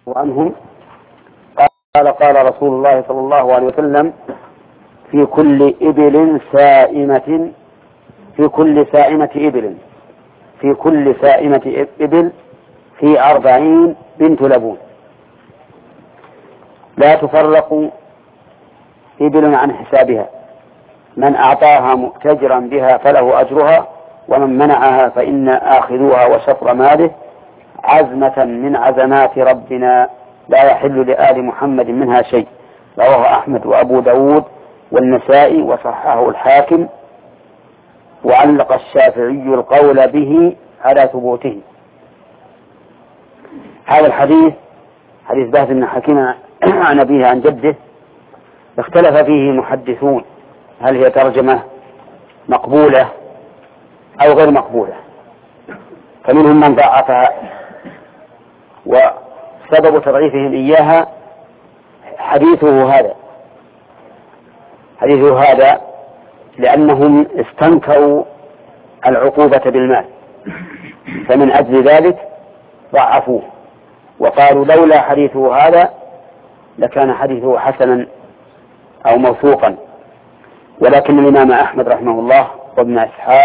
عنهم قال رسول الله صلى الله عليه وسلم: في كل إبل سائمة إبل في 40 بنت لبون، لا تفرق إبل عن حسابها، من أعطاها مؤتجرا بها فله أجرها، ومن منعها فإن آخذوها وشطر ماله عزمة من عزمات ربنا لا يحل لآل محمد منها شيء. رواه أحمد وأبو داود والنسائي وصححه الحاكم، وعلق الشافعي القول به على ثبوته. هذا الحديث حديث بهز بن حكيم عن أبيه عن جده اختلف فيه محدثون، هل هي ترجمة مقبولة أو غير مقبولة، فمنهم من ضعفها، وسبب تضعيفهم إياها حديثه هذا لأنهم استنكروا العقوبة بالمال، فمن أجل ذلك ضعفوه وقالوا لولا حديثه هذا لكان حديثه حسنا أو موثوقا. ولكن الإمام أحمد رحمه الله وابن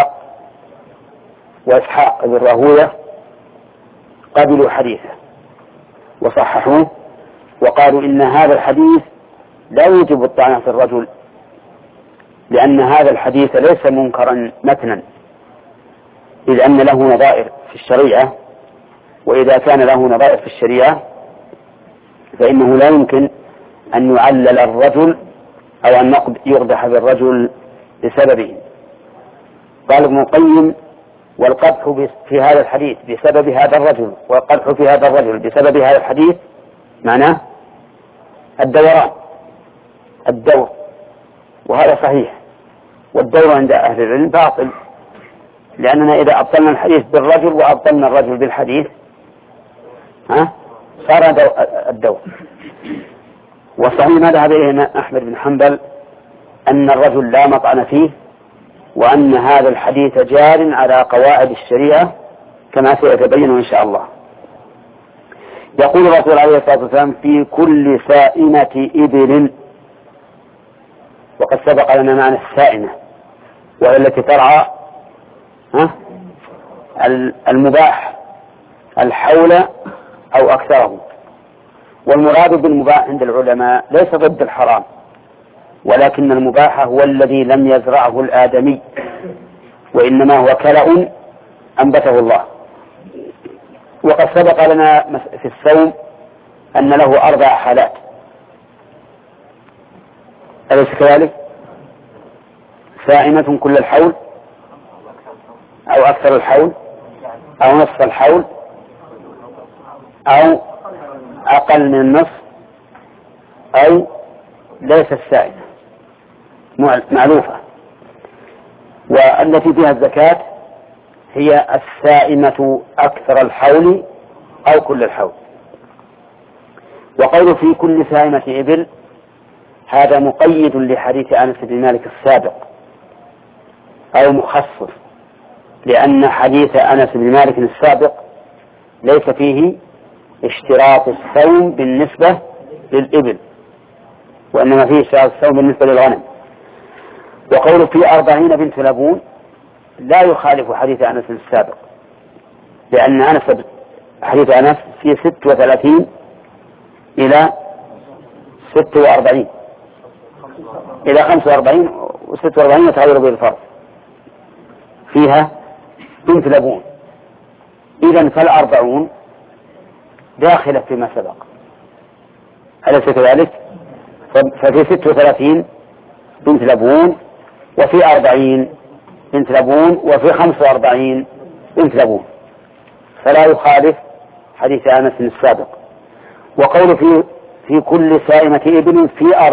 وإسحاق بن راهوية قبلوا حديثه وصححوه، وقالوا إن هذا الحديث لا يوجب الطعن في الرجل، لأن هذا الحديث ليس منكرا متنا، إذ أن له نظائر في الشريعة، وإذا كان له نظائر في الشريعة فإنه لا يمكن أن يعلل الرجل أو أن يقدح بالرجل بسببه. قال ابن القيم: والقدح في هذا الحديث بسبب هذا الرجل، والقدح في هذا الرجل بسبب هذا الحديث معناه الدور، وهذا صحيح، والدور عند أهل العلم باطل، لأننا إذا أبطلنا الحديث بالرجل وأبطلنا الرجل بالحديث صار الدور. وصحيح ما ذهب إليه أحمد بن حنبل أن الرجل لا مطعن فيه، وأن هذا الحديث جار على قواعد الشريعة كما سيتبين إن شاء الله. يقول الرسول عليه الصلاة والسلام: في كل سائمة إبل، وقد سبق لنا معنى السائمة، وهي التي ترعى المباح الحول أو أكثره. والمراد بالمباح عند العلماء ليس ضد الحرام، ولكن المباح هو الذي لم يزرعه الآدمي، وإنما هو كلأ أنبته الله. وقد سبق لنا في الصوم أن له 4 حالات، أليس كذلك؟ سائمة كل الحول، أو أكثر الحول، أو نصف الحول، أو أقل من النصف، أو ليس السائمة معلوفة. والتي فيها الزكاة هي السائمة أكثر الحول أو كل الحول. وقول في كل سائمة إبل هذا مقيد لحديث أنس بن مالك السابق، أو مخصص، لأن حديث أنس بن مالك السابق ليس فيه اشتراط الصوم بالنسبة للإبل، وإنما فيه اشتراط الصوم بالنسبة للغنم. وقول في 40 بنت لبون لا يخالف حديث أنس السابق، لأن حديث أنس فيه 36 إلى 46 إلى 45 و46 يتغير به الفرق، فيها بنت لبون. إذن فال40 داخلة فيما سبق، أليس كذلك؟ ففي 36 بنت لبون، وفي 40 بنت لبون، وفي 45 بنت لبون، فلا يخالف حديث أنس السابق. وقول في كل سائمة إبل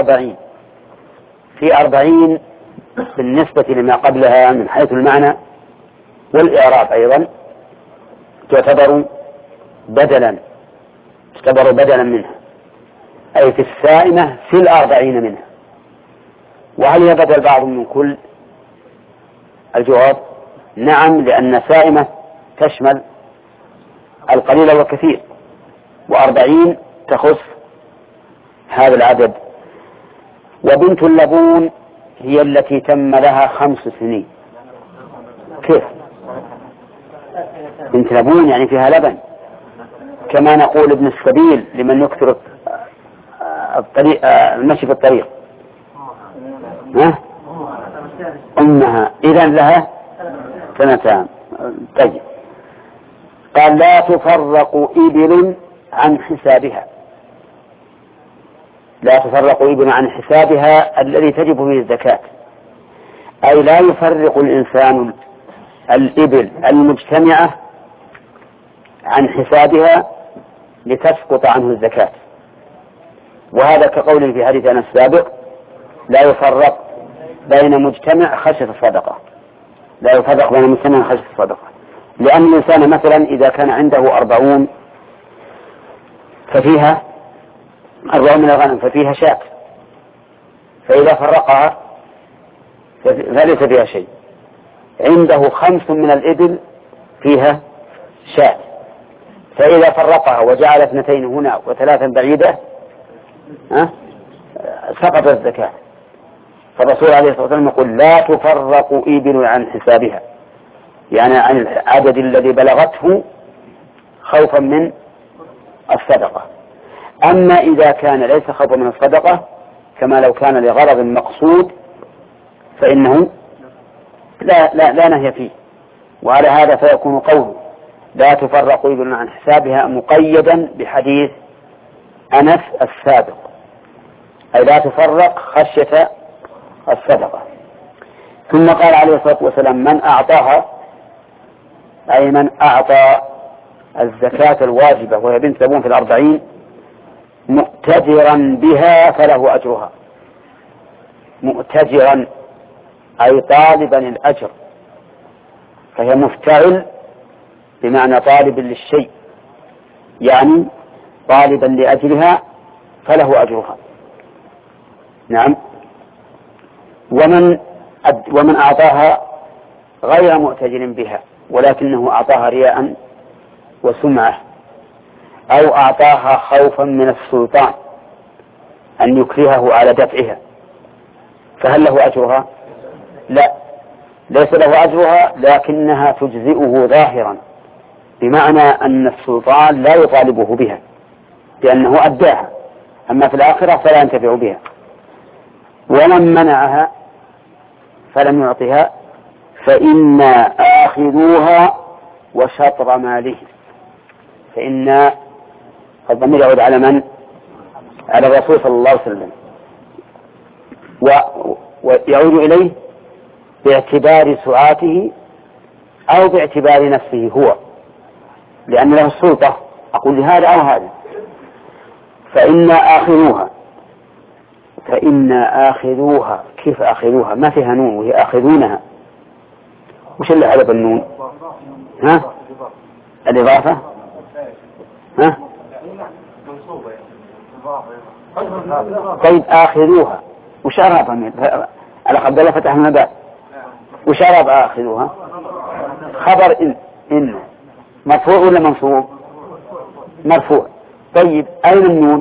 في 40 بالنسبة لما قبلها من حيث المعنى والإعراب أيضا تعتبر بدلا منها، أي في السائمة في 40 منها. وهل يبدل بعض من كل؟ الجواب: نعم، لأن سائمة تشمل القليل والكثير، و40 تخص هذا العدد. وبنت اللبون هي التي تم لها 5 سنين. كيف بنت لبون؟ يعني فيها لبن، كما نقول ابن السبيل لمن يكثر الطريق المشي في الطريق. أمها إذن لها 2. طيب، قال لا تفرق إبل عن حسابها. لا تفرق إبل عن حسابها الذي تجب فيه الزكاة، أي لا يفرق الإنسان الإبل المجتمعة عن حسابها لتسقط عنه الزكاة. وهذا كقول في حديث أنس السابق: لا يفرق بين مجتمع خشية الصدقة. لا يفرق بين مجتمع خشية الصدقة، لأن الإنسان مثلا إذا كان عنده 40 ففيها 40 من الغنم ففيها شاة، فإذا فرقها فليس فيها شيء. عنده 5 من الإبل فيها شاة، فإذا فرقها وجعل 2 هنا و3 بعيدة سقط الزكاة. فالرسول عليه الصلاة والسلام يقول: لا تفرق إبل عن حسابها، يعني عن العدد الذي بلغته خوفا من الصدقة. أما إذا كان ليس خوفا من الصدقة، كما لو كان لغرض مقصود، فإنه لا نهي فيه. وعلى هذا فيكون قوله لا تفرق إبل عن حسابها مقيدا بحديث أنس السابق، أي لا تفرق خشية الصدقة. ثم قال عليه الصلاة والسلام: من أعطاها، أي من أعطى الزكاة الواجبة وهي بنت لبون في 40 مؤتجرا بها فله أجرها. مؤتجرا أي طالبا الأجر، فهي مفتعل بمعنى طالب للشيء، يعني طالبا لأجلها فله أجرها. نعم. ومن أعطاها غير مؤتجر بها ولكنه أعطاها رياء وسمعة، أو أعطاها خوفا من السلطان أن يكرهه على دفعها، فهل له أجرها؟ لا، ليس له أجرها، لكنها تجزئه ظاهرا، بمعنى أن السلطان لا يطالبه بها لأنه أداها، أما في الآخرة فلا ينتفع بها. ومن منعها فلم يعطها فإنا آخذوها وشطر ماله. فإن الضمير يعود على من؟ على الرسول صلى الله عليه وسلم، ويعود إليه باعتبار سعاته أو باعتبار نفسه هو، لأن له السلطة، أقول لهذا أو هذا. فإنا آخذوها، فإنا آخذوها، كيف آخذوها؟ ما فيها نون وهي آخذونها. وش اللي حلب النون؟ الإضافة. طيب آخذوها وش أراب على قبل فتح المبادئ؟ وش أراب آخذوها؟ خبر إن مرفوع ولا منصوب؟ مرفوع. طيب أين النون؟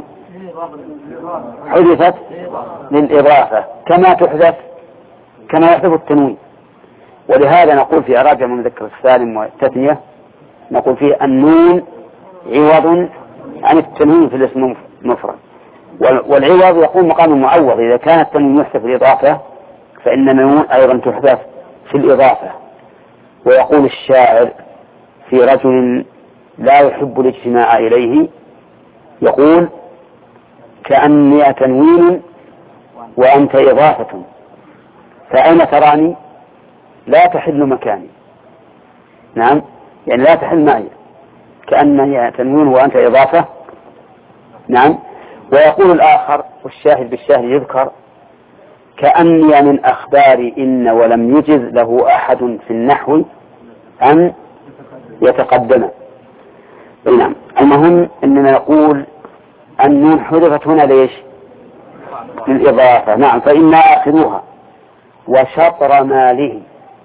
حذفت للإضافة كما تحذف، كما يحذف التنوين. ولهذا نقول في إعراب جمع المذكر السالم والتثنية نقول فيه النون عوض عن التنوين في الاسم المفرد، والعوض يقوم مقام المعوض. إذا كان التنوين يحذف في الإضافة فإن النون أيضا تحذف في الإضافة. ويقول الشاعر في رجل لا يحب الاجتماع إليه، يقول: كأني تنوين وأنت إضافة، فأين تراني؟ لا تحل مكاني. نعم، يعني لا تحل معي، كأني تنوين وأنت إضافة. نعم. ويقول الآخر والشاهد بالشاهد يذكر: كأني من أخبار إن ولم يجز له أحد في النحو أن يتقدم. نعم. المهم أننا نقول النون حذفت هنا ليش؟ للإضافة. نعم. فإنا آخذوها وشطر ماله،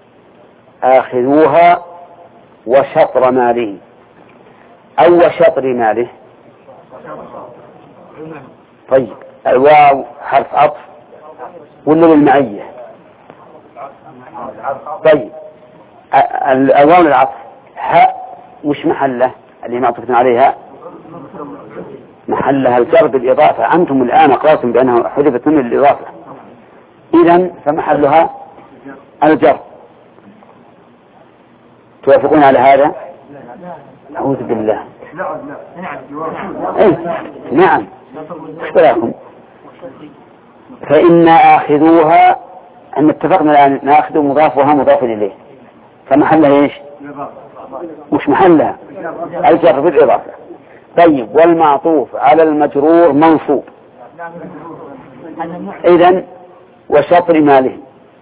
آخذوها وشطر ماله، أو وشطر ماله. طيب الواو حرف عطف ولا للمعية؟ طيب الواو للعطف، حاء وش محله اللي معطوف عليها؟ محلها الجر بالإضافة. أنتم الآن أقررتم بأنها حذفت من الإضافة، إذن فمحلها الجر. توافقون على هذا؟ أعوذ بالله. نعم اختلاكم. فإن آخذوها، أن اتفقنا الآن نأخذ مضافها مضاف إليه، فمحلها إيش؟ مش محلها الجر بالإضافة. طيب والمعطوف على المجرور منصوب، إذن وشطر ماله.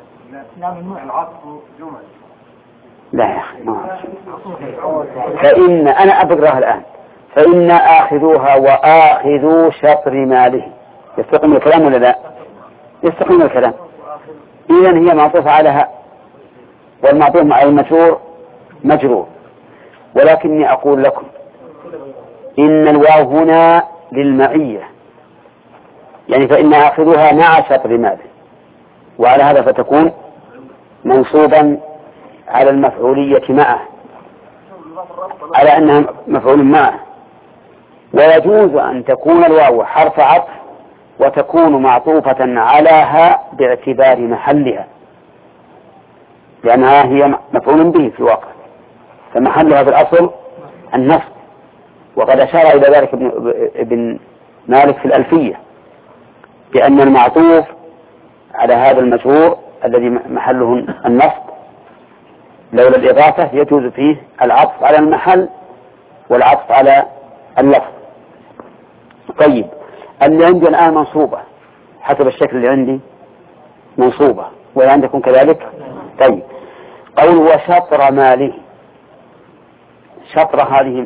لا يا أخي فإن أنا أبقرها الآن، فإن آخذوها وآخذوا شطر ماله. يستقيم الكلام ولا لا؟ يستقيم الكلام. إذن هي معطوفة على هاء، والمعطوف على المجرور مجرور. ولكني أقول لكم إن الواو هنا للمعية، يعني فإن آخذوها مع شطر ماله، وعلى هذا فتكون منصوبا على المفعولية معه، على أنها مفعول معه. ويجوز أن تكون الواو حرف عطف وتكون معطوفة علىها باعتبار محلها، لأنها هي مفعول به في الواقع، فمحلها في الأصل النصب. وقد أشار إلى ذلك ابن مالك في الألفية بأن المعطوف على هذا المجرور الذي محله النصب لولا الإضافة يجوز فيه العطف على المحل والعطف على اللفظ. طيب اللي عندي الآن منصوبة حسب الشكل اللي عندي منصوبة، ولا عندكم كذلك؟ طيب قول وشطر ماله، شطر هذه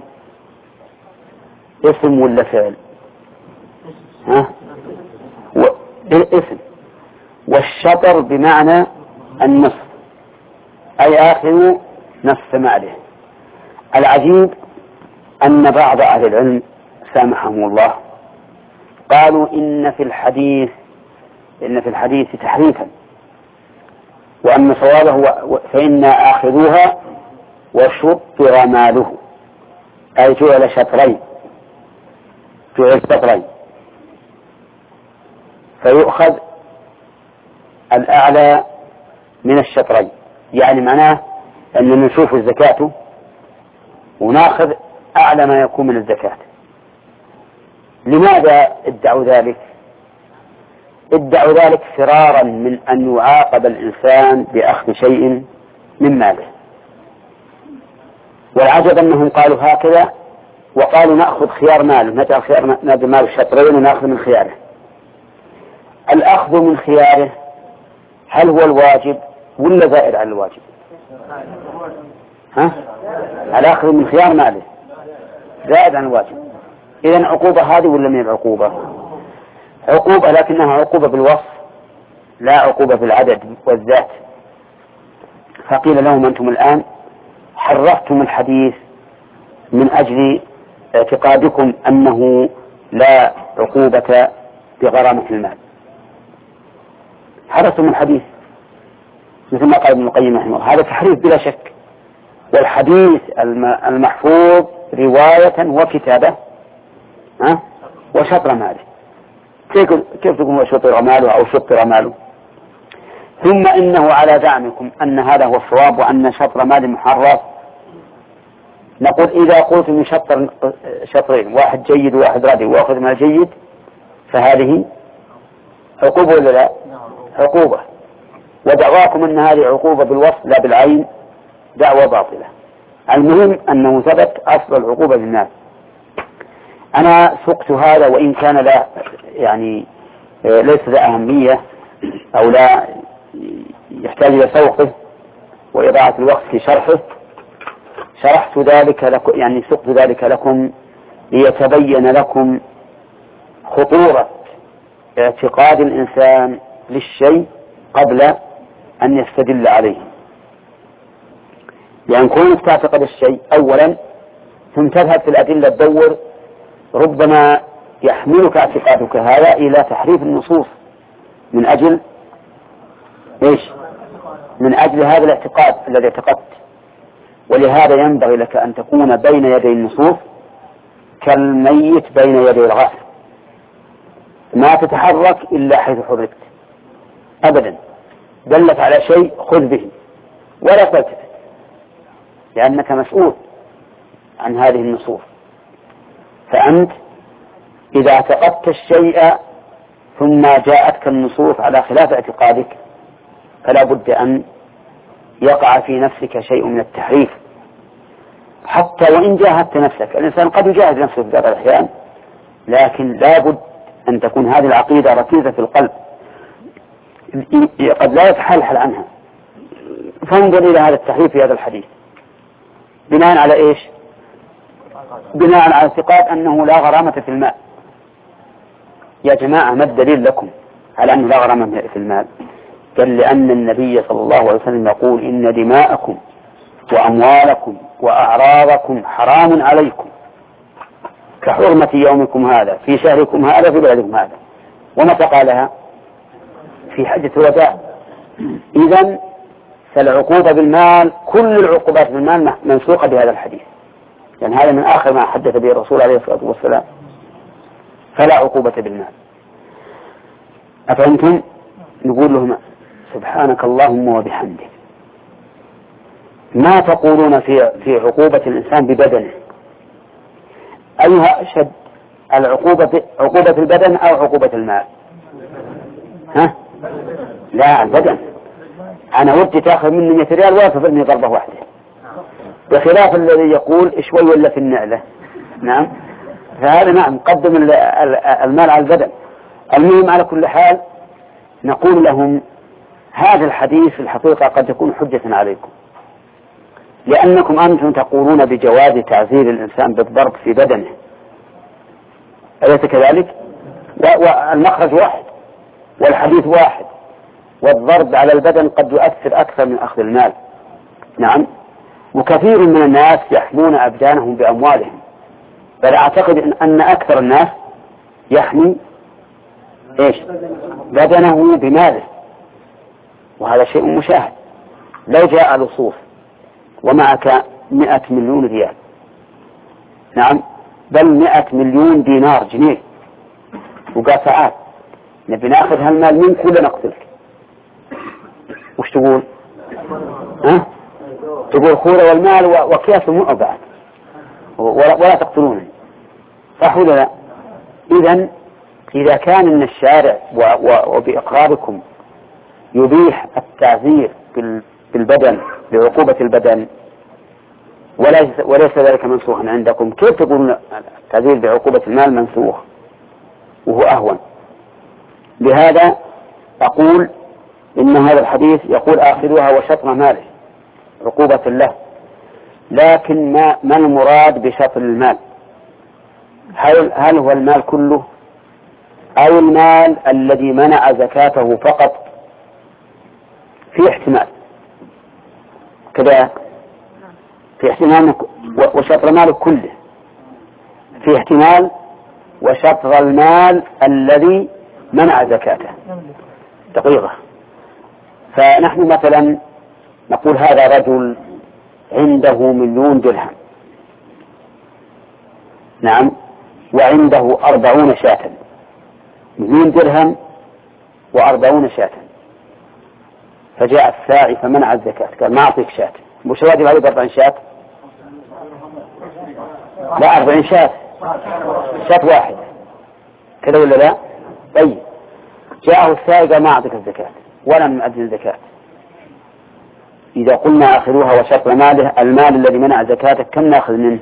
اسم ولا فعل؟ اسم. والشطر بمعنى النصف، أي آخر نصف ماله. العجيب أن بعض أهل العلم سامحهم الله قالوا إن في الحديث تحريفا، وأن صوابه فإن آخذوها وشطر ماله، أي جعل شطرين، فيؤخذ الأعلى من الشطرين، يعني معناه أن نشوف الزكاة ونأخذ أعلى ما يكون من الزكاة. لماذا ادعوا ذلك؟ ادعوا ذلك فرارا من أن يعاقب الإنسان بأخذ شيء من ماله. والعجب أنهم قالوا هكذا، وقالوا نأخذ خيار ماله، نجعل خيار مال الشطرين ونأخذ من خياره. الأخذ من خياره هل هو الواجب ولا زائد على الواجب؟ الأخذ من خيار ماله زائد عن الواجب. إذن عقوبة هذه ولا من العقوبة؟ عقوبة، لكنها عقوبة بالوصف لا عقوبة بالعدد والذات. فقيل لهم أنتم الآن حرفتم الحديث من أجل اعتقادكم أنه لا عقوبة بغرامة المال. حرفتم الحديث مثل ما قال ابن القيم رحمه الله، هذا تحريف بلا شك. والحديث المحفوظ رواية وكتابة وشطر ماله. كيف تقول وشطر ماله أو شطر ماله؟ ثم إنه على زعمكم أن هذا هو الصواب وأن شطر مال محرف، نقول إذا قلت من شطرين، واحد جيد وواحد رديء وأخذ ما جيد، فهذه عقوبة ولا لا؟ عقوبة. ودعواكم أن هذه عقوبة بالوصف لا بالعين دعوة باطلة. المهم أنه ثبت أصل العقوبة للناس. أنا سقت هذا وإن كان لا يعني ليس ذا أهمية أو لا يحتاج إلى سوقه وإضاعة الوقت في شرحه. شرحت ذلك لكم، يعني سقت ذلك لكم ليتبين لكم خطورة اعتقاد الإنسان للشيء قبل أن يستدل عليه. يعني كونك تعتقد الشيء أولا ثم تذهب في الأدلة تدور، ربما يحملك اعتقادك هذا إلى تحريف النصوص من أجل إيش؟ من أجل هذا الاعتقاد الذي اعتقدت. ولهذا ينبغي لك أن تكون بين يدي النصوص كالميت بين يدي الغاسل، ما تتحرك إلا حيث حركت أبدا. دلت على شيء خذ به ولا تلتفت، لأنك مسؤول عن هذه النصوص. فأنت إذا اعتقدت الشيء ثم جاءتك النصوص على خلاف اعتقادك فلا بد أن يقع في نفسك شيء من التحريف، حتى وإن جاهدت نفسك. الإنسان قد يجاهد نفسه في بعض الأحيان، لكن لا بد أن تكون هذه العقيدة ركيزة في القلب، قد لا يتحلحل عنها. فانظر إلى هذا التحريف في هذا الحديث بناء على إيش؟ بناء على اعتقاد أنه لا غرامة في الماء. يا جماعة ما الدليل لكم على أنه لا غرامة في المال؟ قال لأن النبي صلى الله عليه وسلم يقول إن دماءكم وأموالكم وأعراضكم حرام عليكم كحرمة يومكم هذا في شهركم هذا في بلدكم هذا. ومتى قالها؟ في حجة الوداع. إذن فالعقوبة بالمال، كل العقوبات بالمال منسوقة بهذا الحديث، لأن هذا من آخر ما حدث به الرسول عليه الصلاة والسلام. فلا عقوبة بالمال. أفهمتم؟ نقول لهم سبحانك اللهم وبحمدك، ما تقولون في عقوبة الإنسان ببدنه؟ أيها أشد، عقوبة البدن أو عقوبة المال؟ ها؟ لا، البدن. أنا ودي تأخذ مني 100 ريال وتفرني ضربة واحدة، بخلاف الذي يقول شوي ولا في النعلة. نعم، فهذا نعم قدم المال على البدن. المهم على كل حال نقول لهم هذا الحديث في الحقيقة قد يكون حجة عليكم، لأنكم أنتم تقولون بجواز تعزير الإنسان بالضرب في بدنه، أليس كذلك؟ والمخرج واحد والحديث واحد، والضرب على البدن قد يؤثر أكثر من أخذ المال. نعم، وكثير من الناس يحمون أبدانهم بأموالهم، بل أعتقد أن أكثر الناس يحمي إيش؟ بدنه بماله، وهذا شيء مشاهد. لو جاء لصوص ومعك 100 مليون ريال، نعم بل 100 مليون دينار جنيه، وقال ساعات نبي ناخذ هالمال منك ولا نقتلك، وش تقول؟ ها؟ تقول خورة والمال وكياس مؤ بعد ولا تقتلونني، صح ولا لا؟ إذا كان من الشارع وبإقراركم يبيح التعزير بالبدن بعقوبة البدن وليس ذلك منسوخا عندكم، كيف تقولون التعزير بعقوبة المال منسوخ وهو أهون؟ لهذا أقول إن هذا الحديث يقول آخذوها وشطر ماله عقوبة له، لكن ما المراد بشطر المال؟ هل هو المال كله أو المال الذي منع زكاته فقط؟ في احتمال كذا، في احتمال وشطر ماله كله، في احتمال وشطر المال الذي منع زكاته دقيقة. فنحن مثلا نقول هذا رجل عنده 1,000,000 درهم، نعم، وعنده 40 شاة، 1,000,000 درهم و40 شاة، فجاء الساعي فمنع الزكاة، قال ما أعطيك شاة، مش واجب عليك 40 شاة؟ لا، 40 شاة، شاة واحد كذا ولا لا؟ طيب جاءه الساعي قال ما أعطيك الزكاة ولم أدن الزكاة. إذا قلنا أخذوها وشطر ماله، المال الذي منع زكاته كم نأخذ منه؟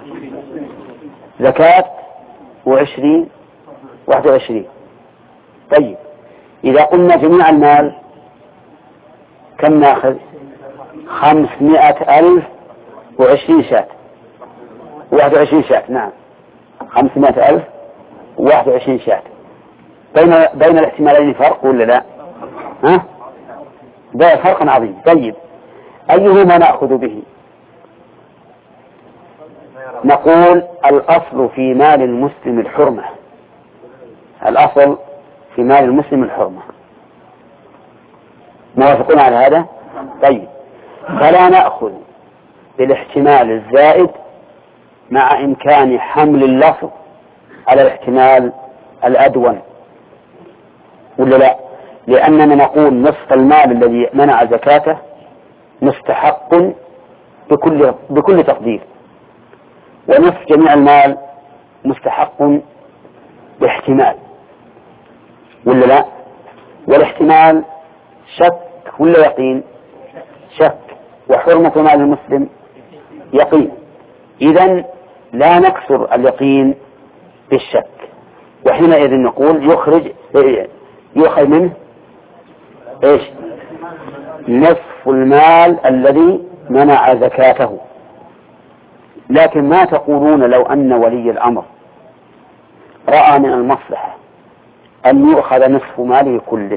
زكاة 20 21. طيب إذا قلنا جميع المال كم نأخذ؟ 500,000 و20 شاة 21 شاة، نعم 500,000 و21 شاة. بين الاحتمالين فرق ولا لا؟ ها؟ ده فرق عظيم. طيب أيهما نأخذ به؟ نقول الأصل في مال المسلم الحرمة، الأصل في مال المسلم الحرمة. موافقون على هذا؟ طيب، فلا نأخذ بالاحتمال الزائد مع إمكان حمل اللفظ على الاحتمال الأدون، ولا لا؟ لأننا نقول نصف المال الذي منع زكاته مستحق بكل تقدير، ونصف جميع المال مستحق باحتمال، ولا لا؟ والاحتمال شك ولا يقين؟ شك، وحرمة مال المسلم يقين. إذن لا نكسر اليقين بالشك، وحينئذ نقول يؤخذ منه ايش؟ نصف المال الذي منع زكاته. لكن ما تقولون لو أن ولي الأمر رأى من المصلحة أن يؤخذ نصف ماله كله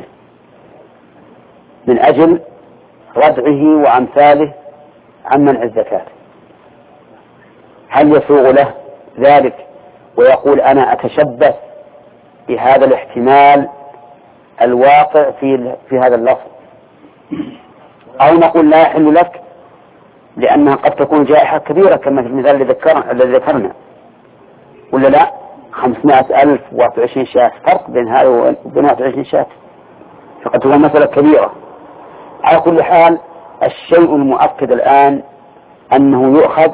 من أجل ردعه وأمثاله عن منع الزكاة، هل يسوغ له ذلك ويقول أنا أتشبث بهذا الاحتمال الواقع في هذا اللفظ، أو نقول لا يحل لك لأنها قد تكون جائحة كبيرة كما في المثال الذي ذكرنا، ولا لا؟ 500,000 و21 شاة، فرق بين هذا وبين 21 شاة، فقد تكون مسألة كبيرة. على كل حال الشيء المؤكد الآن أنه يؤخذ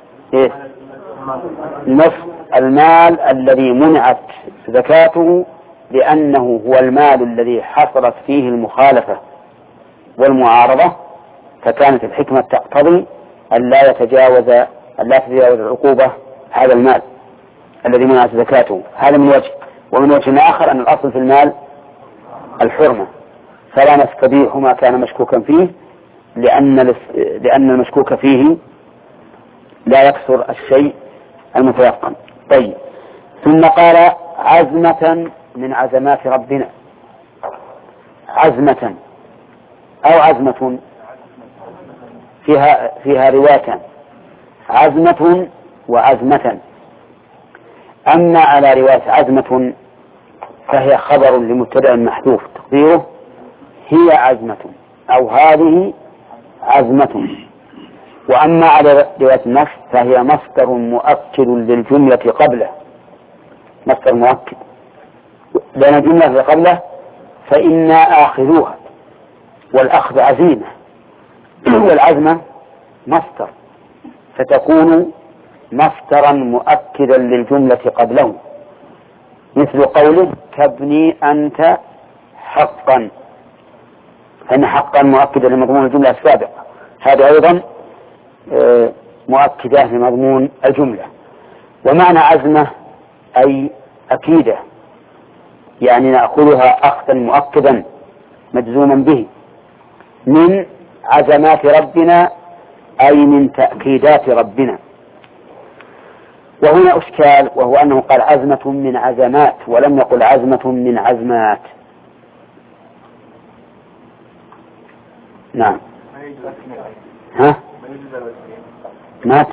نصف المال الذي منعت زكاته، لأنه هو المال الذي حصلت فيه المخالفة والمعارضة، فكانت الحكمة تقتضي أن لا تتجاوز العقوبة هذا المال الذي منعت زكاته. هذا من وجه، ومن وجه آخر أن الأصل في المال الحرمة، فلا نستبيح ما كان مشكوكا فيه، لأن المشكوك فيه لا يكسر الشيء المتيقن. طيب، ثم قال عزمة من عزمات ربنا. عزمة أو عزمة فيها روايتان، عزمة وعزمة. أما على رواية عزمة فهي خبر لمبتدأ محذوف تقديره هي عزمة أو هذه عزمة. وأما على رواية النص فهي مصدر مؤكد للجملة قبله، مصدر مؤكد لأن الجملة قبله فإنا آخذوها، والأخذ عزيمة، والعزمة مصدر، فتكون مصدرا مؤكدا للجملة قبله، مثل قوله كابني أنت حقا، فإن حقا مؤكدا لمضمون الجملة السابقة، هذا أيضا مؤكدة لمضمون الجملة. ومعنى عزمة أي أكيدة، يعني نأخذها أخذا مؤكدا مجزوما به. من عزمات ربنا أي من تأكيدات ربنا. وهنا أشكال، وهو أنه قال عزمة من عزمات ولم يقل عزمة من عزمات. نعم. ها؟ مات.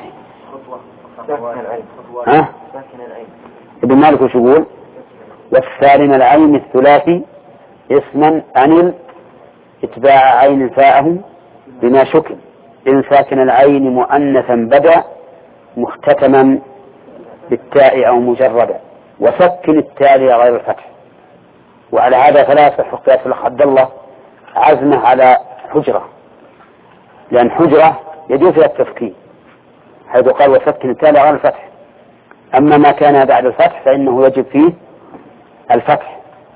ها؟ ابن مالك وش يقول؟ والسالم العين الثلاثي اسما أنل اتباع عين فاءه بما شكل، إن ساكن العين مؤنثا بدأ مختتما بالتاء أو مجردا، وسكن التالي غير الفتح. وعلى هذا فلا يصح قياس الأخ عبد الله عزمه على حجرة، لأن حجرة يجوز فيها التسكين حيث قال وسكن التالي غير الفتح، أما ما كان بعد الفتح فإنه يجب فيه الفتح.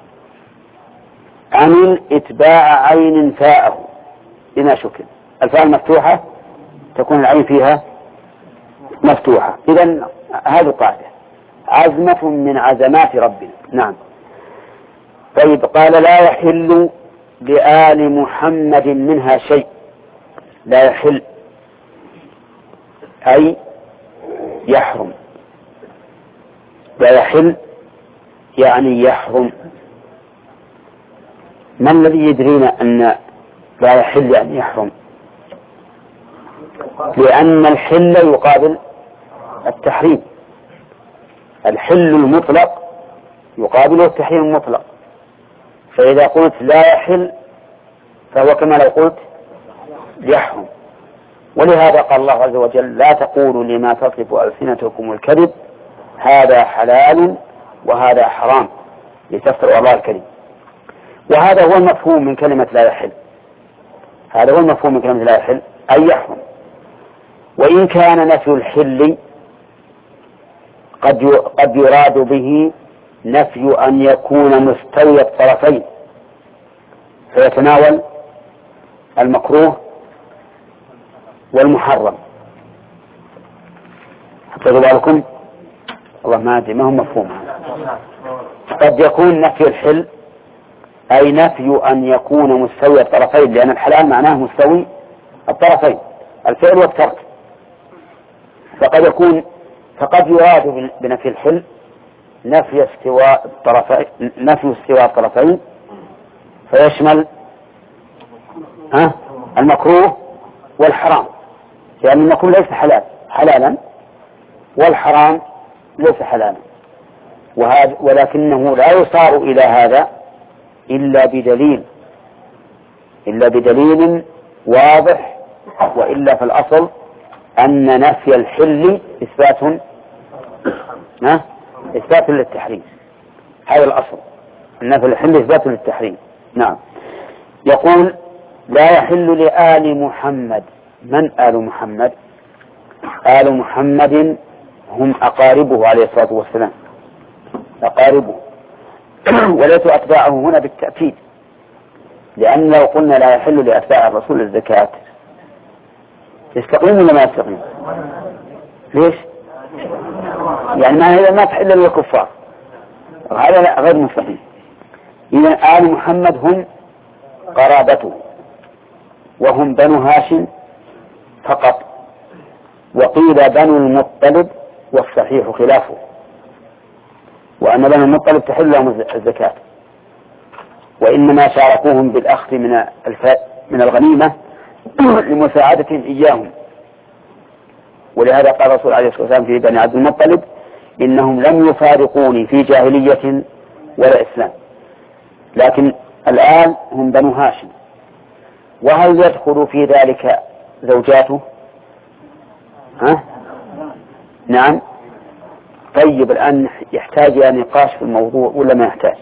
عن اتباع عين فاءه بما شكل، الفاء المفتوحة تكون العين فيها مفتوحة. إذن هذه قاعدة، عزمة من عزمات ربنا. نعم. طيب، قال لا يحل لآل محمد منها شيء. لا يحل أي يحرم، لا يحل يعني يحرم. ما الذي يدرينا أن لا يحل يعني يحرم؟ لأن الحل يقابل التحريم. الحل المطلق يقابله التحريم المطلق. فإذا قلت لا يحل فهو كما لو قلت يحرم. ولهذا قال الله عز وجل لا تقولوا لما تصف ألسنتكم الكذب هذا حلال وهذا حرام لتفتروا الله الكذب. وهذا هو المفهوم من كلمة لا يحل، هذا هو المفهوم من كلمة لا يحل أي يحرم. وإن كان نفي الحل قد يراد به نفي أن يكون مستوي الطرفين فيتناول المكروه والمحرم. خذوا بالكم والله ما أدري ما هو مفهوم. قد يكون نفي الحل أي نفي أن يكون مستوي الطرفين، لأن الحلال معناه مستوي الطرفين الفعل والترك. فقد يراد بنفي الحل نفي استواء الطرفين فيشمل المكروه والحرام، لأن المكروه ليس حلالا والحرام ليس حلالا. ولكنه لا يصار إلى هذا إلا بدليل واضح، وإلا في الأصل أن نفي الحل إثبات للتحريم. هذا الأصل، أن نفي الحل إثبات للتحريم. نعم. يقول لا يحل لآل محمد. من آل محمد؟ آل محمد هم أقاربه عليه الصلاة والسلام، أقاربه وليسوا أتباعه هنا بالتأكيد، لأن لو قلنا لا يحل لأتباع الرسول الزكاة يستقيم ولا ما يستقيم؟ ليش؟ يعني ما تحل للكفار، هذا غير مستقيم. إذن آل محمد هم قرابته وهم بنو هاشم فقط، وقيل بنو المطلب والصحيح خلافه، وأن بنو المطلب تحل لهم الزكاة، وإنما شاركوهم بالأخذ من الغنيمة لمساعدتهم إياهم. ولهذا قال الرسول عليه الصلاة والسلام في بني عبد المطلب إنهم لم يفارقوني في جاهلية ولا إسلام، لكن الآن هم بنو هاشم. وهل يدخل في ذلك زوجاته؟ نعم. طيب الآن يحتاج إلى نقاش في الموضوع ولا ما يحتاج؟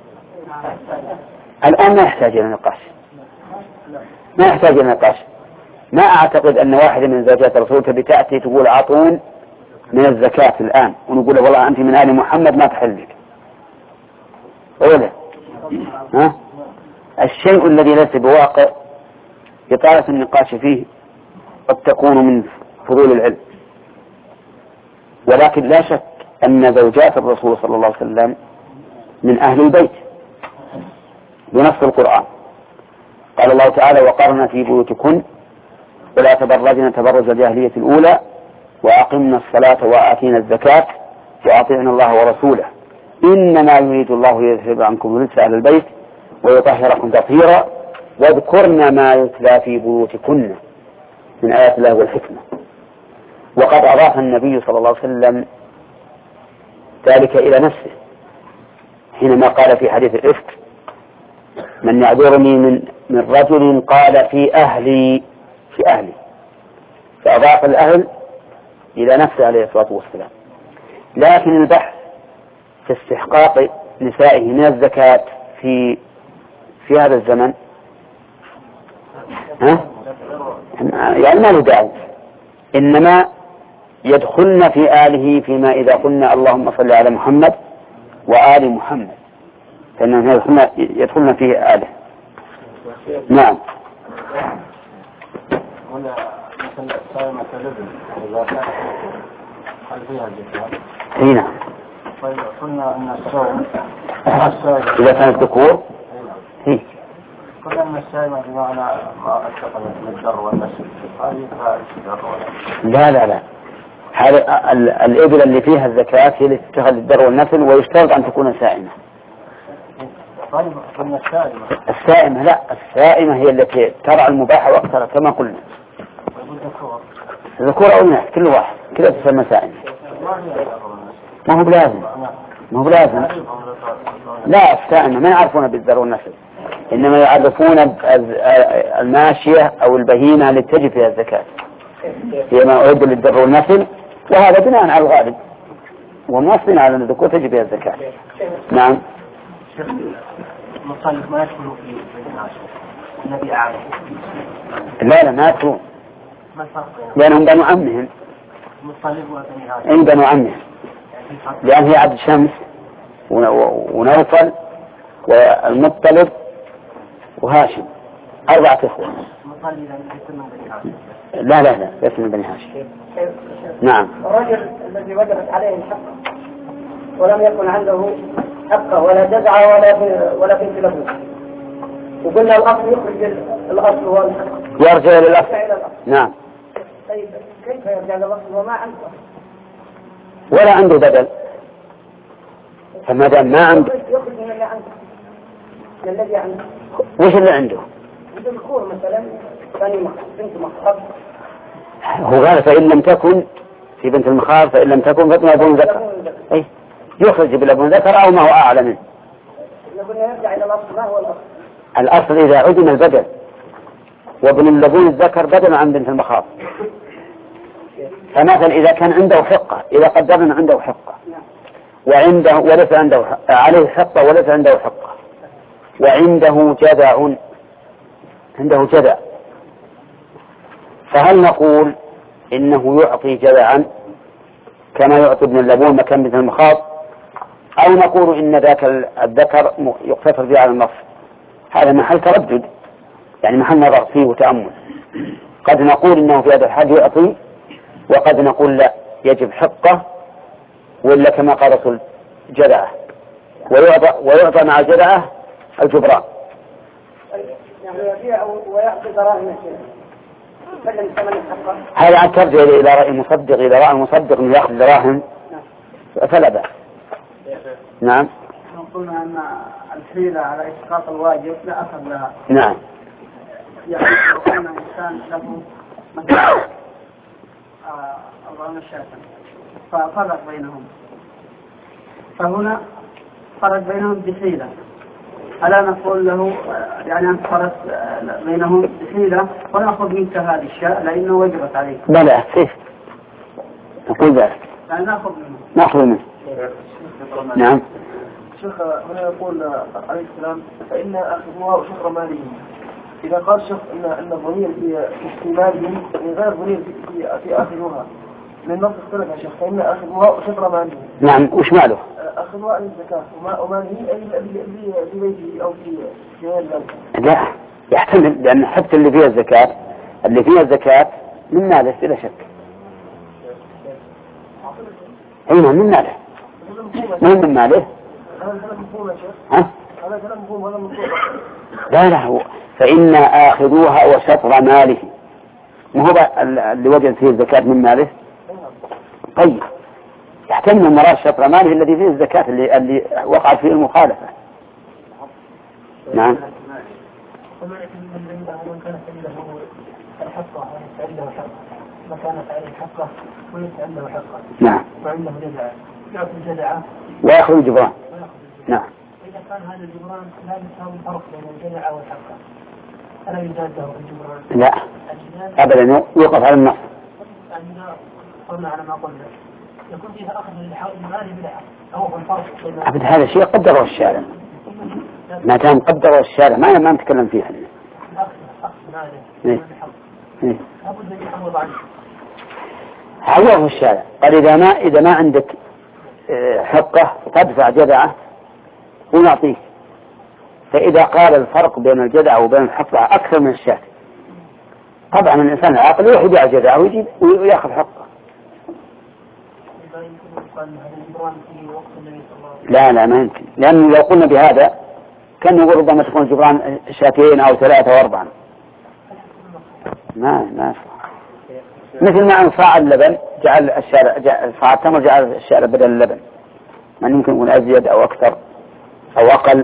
الآن ما يحتاج إلى نقاش، ما يحتاج إلى نقاش. ما أعتقد أن واحدة من زوجات الرسول بتأتي تقول أعطون من الزكاة الآن ونقول والله أنت من آل محمد ما تحلك أولا. الشيء الذي ليس بواقع إطالة النقاش فيه قد تكون من فضول العلم، ولكن لا شك أن زوجات الرسول صلى الله عليه وسلم من أهل البيت بنص القرآن. قال الله تعالى وقرنا في بيوتكن ولا تبرجن تبرج الجاهلية الأولى وأقمنا الصلاة وآتينا الزكاة وأطيعنا الله ورسوله إنما يريد الله يذهب عنكم الرجس أهل البيت ويطهركم تطهيرا واذكرن ما يتلى في بيوتكن من آيات الله والحكمة. وقد أضاف النبي صلى الله عليه وسلم ذلك إلى نفسه حينما قال في حديث الإفك من يعذرني من رجل قال في أهلي فأضاف الأهل إلى نفسه عليه الصلاة والسلام. لكن البحث في استحقاق نسائه من الزكاة في هذا الزمن يعني ما له داعي، إنما يدخلن في آله فيما إذا قلنا اللهم صل على محمد وآل محمد فإنهم يدخلن فيه آله. نعم. هنا مثل صائمة الابن إذا كانت هل فيها الزكاة؟ اي نعم. طيب قلنا أن الصوم إذا كانت ذكور هي قلنا أن الصائمة بمعنى ما اتخذت من الدر والنسل هذه فائدة الدر والنسل. لا هذا الإبل اللي فيها الزكاة هي اللي تتخذ الدر والنسل ويشترط أن تكون سائمة. طيب قلنا السائمة لا، السائمة هي التي ترعى المباح وأكثر كما قلنا. الذكور أو الناس كل واحد كذا تسمى سائمة. ما هو بلازم لا السائمة ما يعرفون بالذر والنسل، إنما يعرفون الماشية أو البهيمة التي تجب فيها الزكاة فيما أعد للذر والنسل، وهذا بناء على الغالب ومنصين على أن الذكور تجب فيها الزكاة. نعم. المصنف ما يدخلوا في بني هاشم النبي أعلم. لا ما يدخلون لأنهم بنو عمهم. إن بنو عمهم لأن هي عبد شمس ونوفل والمطلب وهاشم 4 إخوة. لا ليس من بني هاشم. نعم. الرجل الذي وجبت عليه الحق ولم يكن عنده حقه ولا جزعة ولا بنت له، وقلنا الأصل يخرج الأصل والحق يرجع للأصل. نعم. طيب كيف يرجع للأصل وما عنده ولا عنده بدل؟ فما دام ما عنده يخرج من اللي عنده من الذي عنده. وش اللي عنده؟ عنده ذكور مثلا بنت مخاض. هو قال فإن لم تكن في بنت المخاض فإن لم تكن فابن أبو ذكر. أي يخرج بالأبو ذكر أو ما هو أعلى منه. نقول يرجع إلى الأصل. ما هو الأصل؟ الأصل إذا عدم البدل، وابن اللبون الذكر بدل عن بنت المخاض. فمثلا إذا كان عنده حقة، إذا قدرنا عنده حقة وعنده وليس عنده عليه حقة وليس عنده حقة وعنده جذع، فهل نقول إنه يعطي جذعا كما يعطي ابن اللبون مكان بنت المخاض، أو نقول إن ذاك الذكر يقتصر به على النص؟ هذا محل تردد، يعني محل نظر فيه وتأمل. قد نقول إنه في هذا الحال يعطي، وقد نقول لا يجب حقه، وإلا كما قال رسول جذعه، ويعطى مع جذعه الجبران. يعني يبيع ويعطي دراهم هذا عن ترجع إلى رأي المصدق، إذا رأى المصدق أن يأخذ دراهم فلا بأس. نعم. قلنا أن الحيلة على إسقاط الواجب لا أخذ لها. نعم. يعني لو كان إنسان له مثلا 40 شاة ففرق بينهم، فهنا فرق بينهم بحيلة، ألا نقول له يعني أنت فرق بينهم بحيلة ونأخذ منك هذه الشاة لأنه وجبت عليك؟ بلى كيف نقول ذلك؟ يعني نأخذ منه. نعم. شيخ هنا يقول عليه السلام فإن أخذوها شطر مالهم. إذا قال شخص أن ضمير في مالهم غير ضمير في أخذوها، للنص اختلف يا شيخ. فإن أخذوها شطر مالهم. نعم. وش ماله؟ أخذوها عن الزكاة وماله أي في بيته أو في غير ذلك. لا يحتمل، لأن حتى اللي فيها الزكاة من ماله بلا شك. أين من ماله؟ من ماله؟ هذا كلام مفهوم يا شيخ. هذا كلام مفهوم ولا مفهوم؟ لا هو فإن آخذوها وشطر ماله، ما هو اللي وجد فيه الزكاة من ماله. طيب يحتمل مراد شطر ماله الذي فيه الزكاة اللي وقعت فيه المخالفة. نعم. وما يتم عنده من كانت عنده الحقة وليس عنده حقة، ما كانت عليه حقة وليس عنده حقة. نعم. وعنده جذعة يعطي الجذعة ويأخذ الجبران. نعم. إذا كان هذا الجبران لا يساوي الفرق بين الجذعة والحقة ألا يزاد له الجبران؟ لا أبدا، يوقف على النص. يعني إذا قلنا على ما قلنا يكون فيها أخذ المال بلا حق أو الفرق بين أبدا، هذا شيء قدره الشارع، ما دام قدره الشارع ما نتكلم فيه. عوضه الشارع قال إذا ما عندك حقه تدفع جذعه ونعطيك. فإذا قال الفرق بين الجذعه وبين الحقه أكثر من الشاة، طبعا الإنسان العاقل يروح يبيع جذعه ويجيب ويأخذ حقه. لا ما يمكن، لأن لو قلنا بهذا كان يقول ربما تكون الجبران 2 أو 3 أو 4. ما مثل ما أن صاع اللبن جعل الشارع صاع التمر جعل الشارع بدل اللبن، ما يمكن يكون أزيد أو أكثر أو أقل.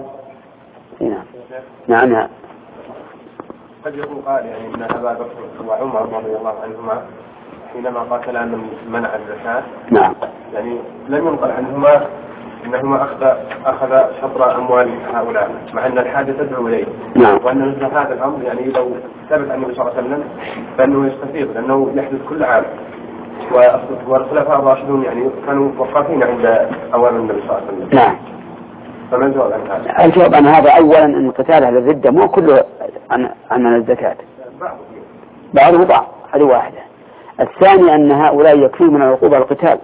نعم. قد يقول قال يعني أن أبا بكر وعمر رضي الله عنهما حينما قاتلا من منع الزكاة، نعم، يعني لم ينقل عنهما أنهما أخذ شطر أموال هؤلاء مع أن الحاجة تدعو إليه. نعم. وأن مثل هذا الأمر يعني لو ثبت عن النبي صلى الله عليه وسلم فإنه يستفيض لأنه يحدث كل عام. والخلفاء الراشدون يعني كانوا وقافين عند أوامر النبي صلى الله عليه وسلم. نعم. فما الجواب عن هذا؟ الجواب عن هذا أولا أن قتال أهل الردة مو كله عن الزكاة. بعضه بعض، هذه واحدة. الثاني أن هؤلاء يكفيهم من العقوبة القتال.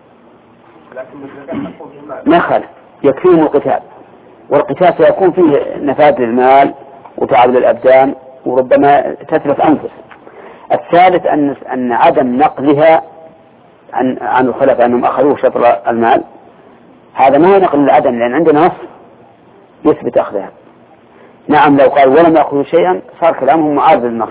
ما خالف، يكفيهم القتال، والقتال سيكون فيه نفاذ للمال وتعب للأبدان وربما تتلف أنفس. الثالث أن عدم نقلها عن الخلفاء أنهم أخذوه شطر المال، هذا ما هو نقل العدم، لأن عندنا نص يثبت أخذها. نعم لو قال ولم يأخذوا شيئا صار كلامهم معارض للنص.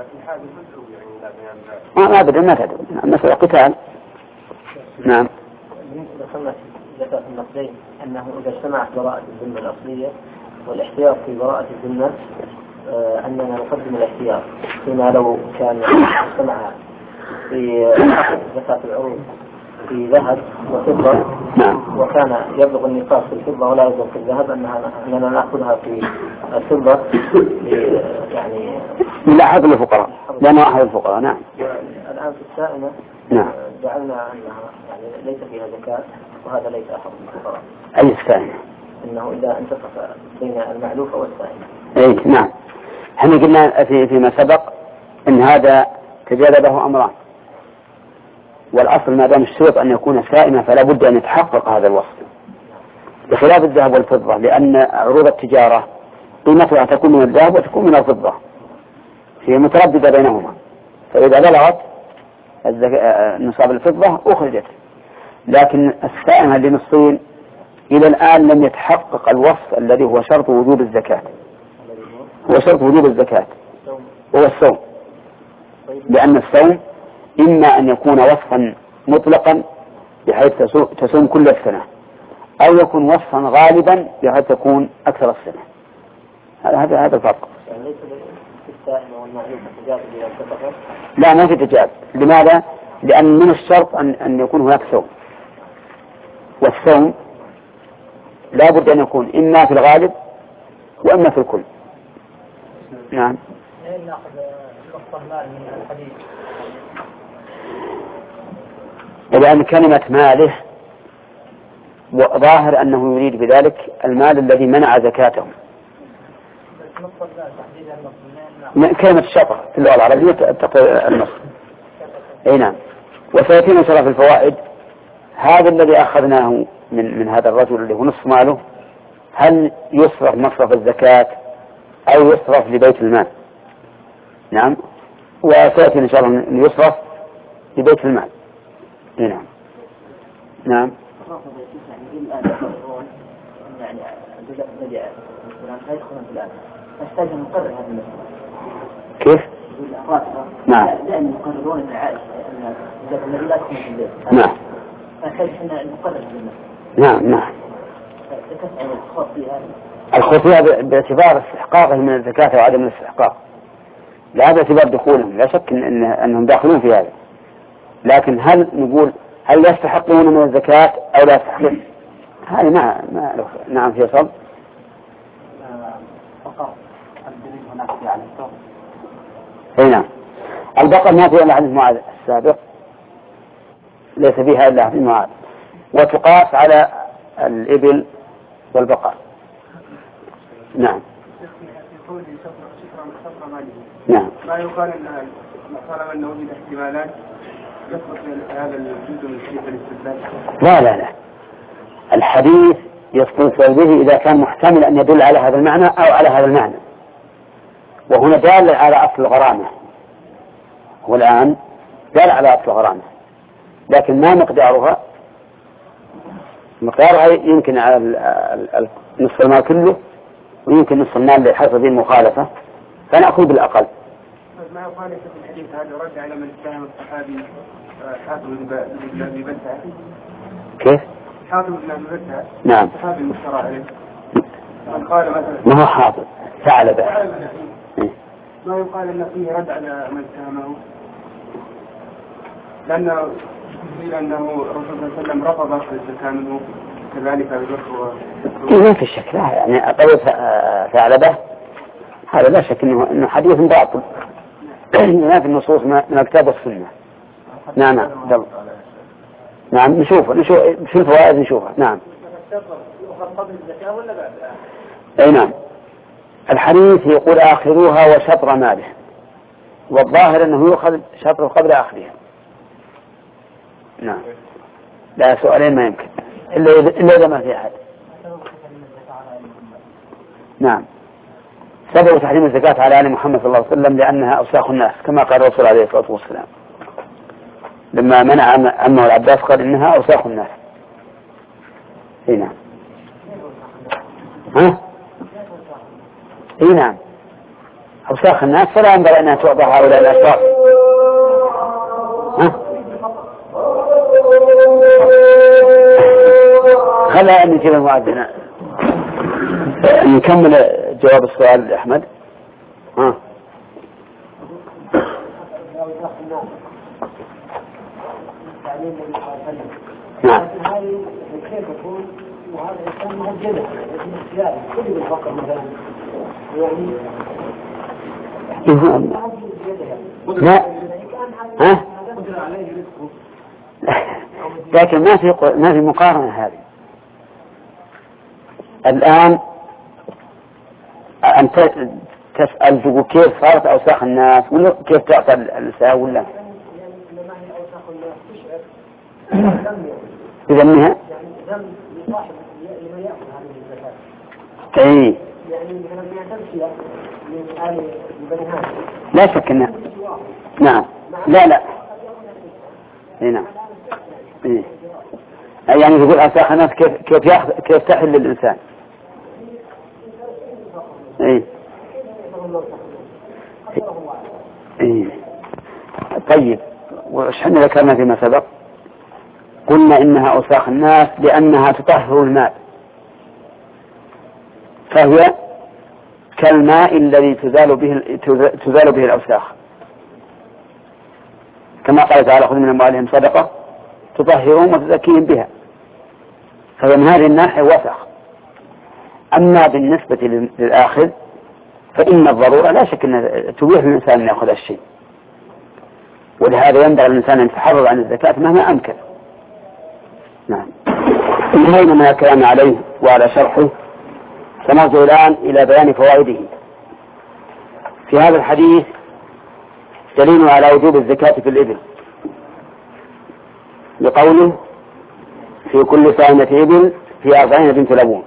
ما أبدا ما تدعو، مثل قتال. نعم. دخلنا في زكاة النقدين أنه إذا اجتمعت براءة الذمة الأصلية والاحتياط في براءة الذمة أننا نقدم الاحتياط، فيما لو كان اجتمع في زكاة العروض في ذهب وفضة وكان يبلغ النقاص في الفضة ولا يبلغ في الذهب أننا نأخذها في الفضة يعني لا حق الفقراء، لأنه أحد الفقراء. نعم. الآن في السائمة نعم. جعلنا أنها يعني ليس فيها زكاة وهذا ليس أحد الفقراء. أي السائمة؟ إنه إذا انتصف بين المعلوفة والسائمة. أي نعم. احنا قلنا فيما سبق أن هذا تجاذبه أمران، والأصل ما دام الشرط أن يكون سائمة فلا بد أن يتحقق هذا الوصف، بخلاف الذهب والفضة، لأن عروض التجارة قيمتها تكون من الذهب وتكون من الفضة، هي مترددة بينهما، فإذا بلغت نصاب الفضة أخرجت. لكن السائمة لنصين إلى الآن لم يتحقق الوصف الذي هو شرط وجوب الزكاة، هو شرط وجوب الزكاة هو الصوم، لأن الصوم إما أن يكون وصفا مطلقا بحيث تصوم كل السنة، أو يكون وصفا غالبا بحيث تكون أكثر السنة. هذا الفرق. لا ما في تجاذب. لماذا؟ لأن من الشرط أن يكون هناك صوم، والصوم لا بد أن يكون إما في الغالب وإما في الكل. نعم. لأن كلمة ماله ظاهر أنه يريد بذلك المال الذي منع زكاته. كلمة الشطر في اللغة العربية تقتضي النص. أي نعم. وسيأتينا في الفوائد هذا الذي أخذناه من هذا الرجل اللي هو نصف ماله، هل يصرف مصرف الزكاة أو يصرف لبيت المال؟ نعم. وسيأتي إن شاء الله أن يصرف لبيت المال. نعم. نعم. كيف؟ نعم. لأن يقررون العائشة أن الذي لا تكون في البيت. نعم. فكيف نقرر هذا؟ نعم نعم. الخوف فيها باعتبار استحقاقه من الزكاة وعدم الاستحقاق، لا باعتبار دخولهم، لا شك أنهم داخلون في هذا، لكن هل نقول هل يستحقون من الزكاة أو لا يستحقون؟ هذه ما نعم في صب. أي نعم. البقر ما فيها إلا حديث معاذ السابق، ليس فيها إلا حديث معاذ، وتقاس على الإبل والبقر. نعم. نعم. ما يقال أن طالما أنه وجد احتمالات يثبت هذا الجزء من حديث الاستدلال؟ لا الحديث يستدل به إذا كان محتمل أن يدل على هذا المعنى أو على هذا المعنى، وهنا دال على أصل الغرامة، والآن دال على أصل الغرامة، لكن ما مقدارها يمكن على نصف المال كله، ويمكن نصف المال لحسب المخالفة، فنأخذ بالأقل. ما يقال في الحديث هذا رد على من اتهم الصحابي حاتم بن أبي بلتعة؟ كيف؟ حاتم بن أبي بلتعة. نعم. الصحابي المشترى عليه. من قال مثلا. ما هو حاطب، ثعلبة. ما يقال أن فيه رد على من اتهمه، لأنه الرسول صلى الله عليه وسلم رفض أخذ الزكاة منه كذلك أبي بكر ما في شك لا يعني قول ثعلبة هذا لا شك إنه حديث باطل ما في النصوص من الكتاب والسنة. نعم دل. نعم نشوف في الفوائد نشوفها. نعم أي نعم. الحديث يقول آخروها وشطر ماله، والظاهر أنه يؤخذ شطر قبل آخرها. نعم لا سؤالين ما يمكن إلا إذا ما في أحد. نعم سبب تحريم الزكاة على آل محمد صلى الله عليه وسلم لأنها أوساخ الناس كما قال الرسول عليه الصلاة والسلام لما منع عمه العباس قال إنها أوساخ الناس. اي نعم. ها اي نعم أوساخ الناس فلا ينبغي أنها تعطى هؤلاء الأشخاص. ها خلى أن نجيب المؤذن نكمل جواب السؤال أحمد. ها نعم لا ها لكن ما في مقارنة هذه. الآن أنت تسأل كيف صارت أوساخ الناس ولا كيف تعطى النساء ولا بذمها؟ اي لا شك انها نعم لا اي نعم إيه. يعني يقول أوساخ الناس كيف تحل للإنسان. اي إيه. طيب وش احنا ذكرنا فيما سبق قلنا إنها أوساخ الناس لأنها تطهر الماء، فهي كالماء الذي تزال به الأوساخ كما قال تعالى خذ من أموالهم صدقة تطهرهم وتزكيهم بها، فهي من هذه الناحية وسخ. أما بالنسبة للآخذ فإن الضرورة لا شك أن تبيح الإنسان أن يأخذ الشيء، ولهذا ينبغي الإنسان أن يتحرر عن الزكاة مهما أمكن. نعم انتهينا من الكلام عليه وعلى شرحه، سنرجع الآن إلى بيان فوائده. في هذا الحديث دليل على وجوب الزكاة في الإبل لقوله في كل سائمة إبل في 40 بنت لبون،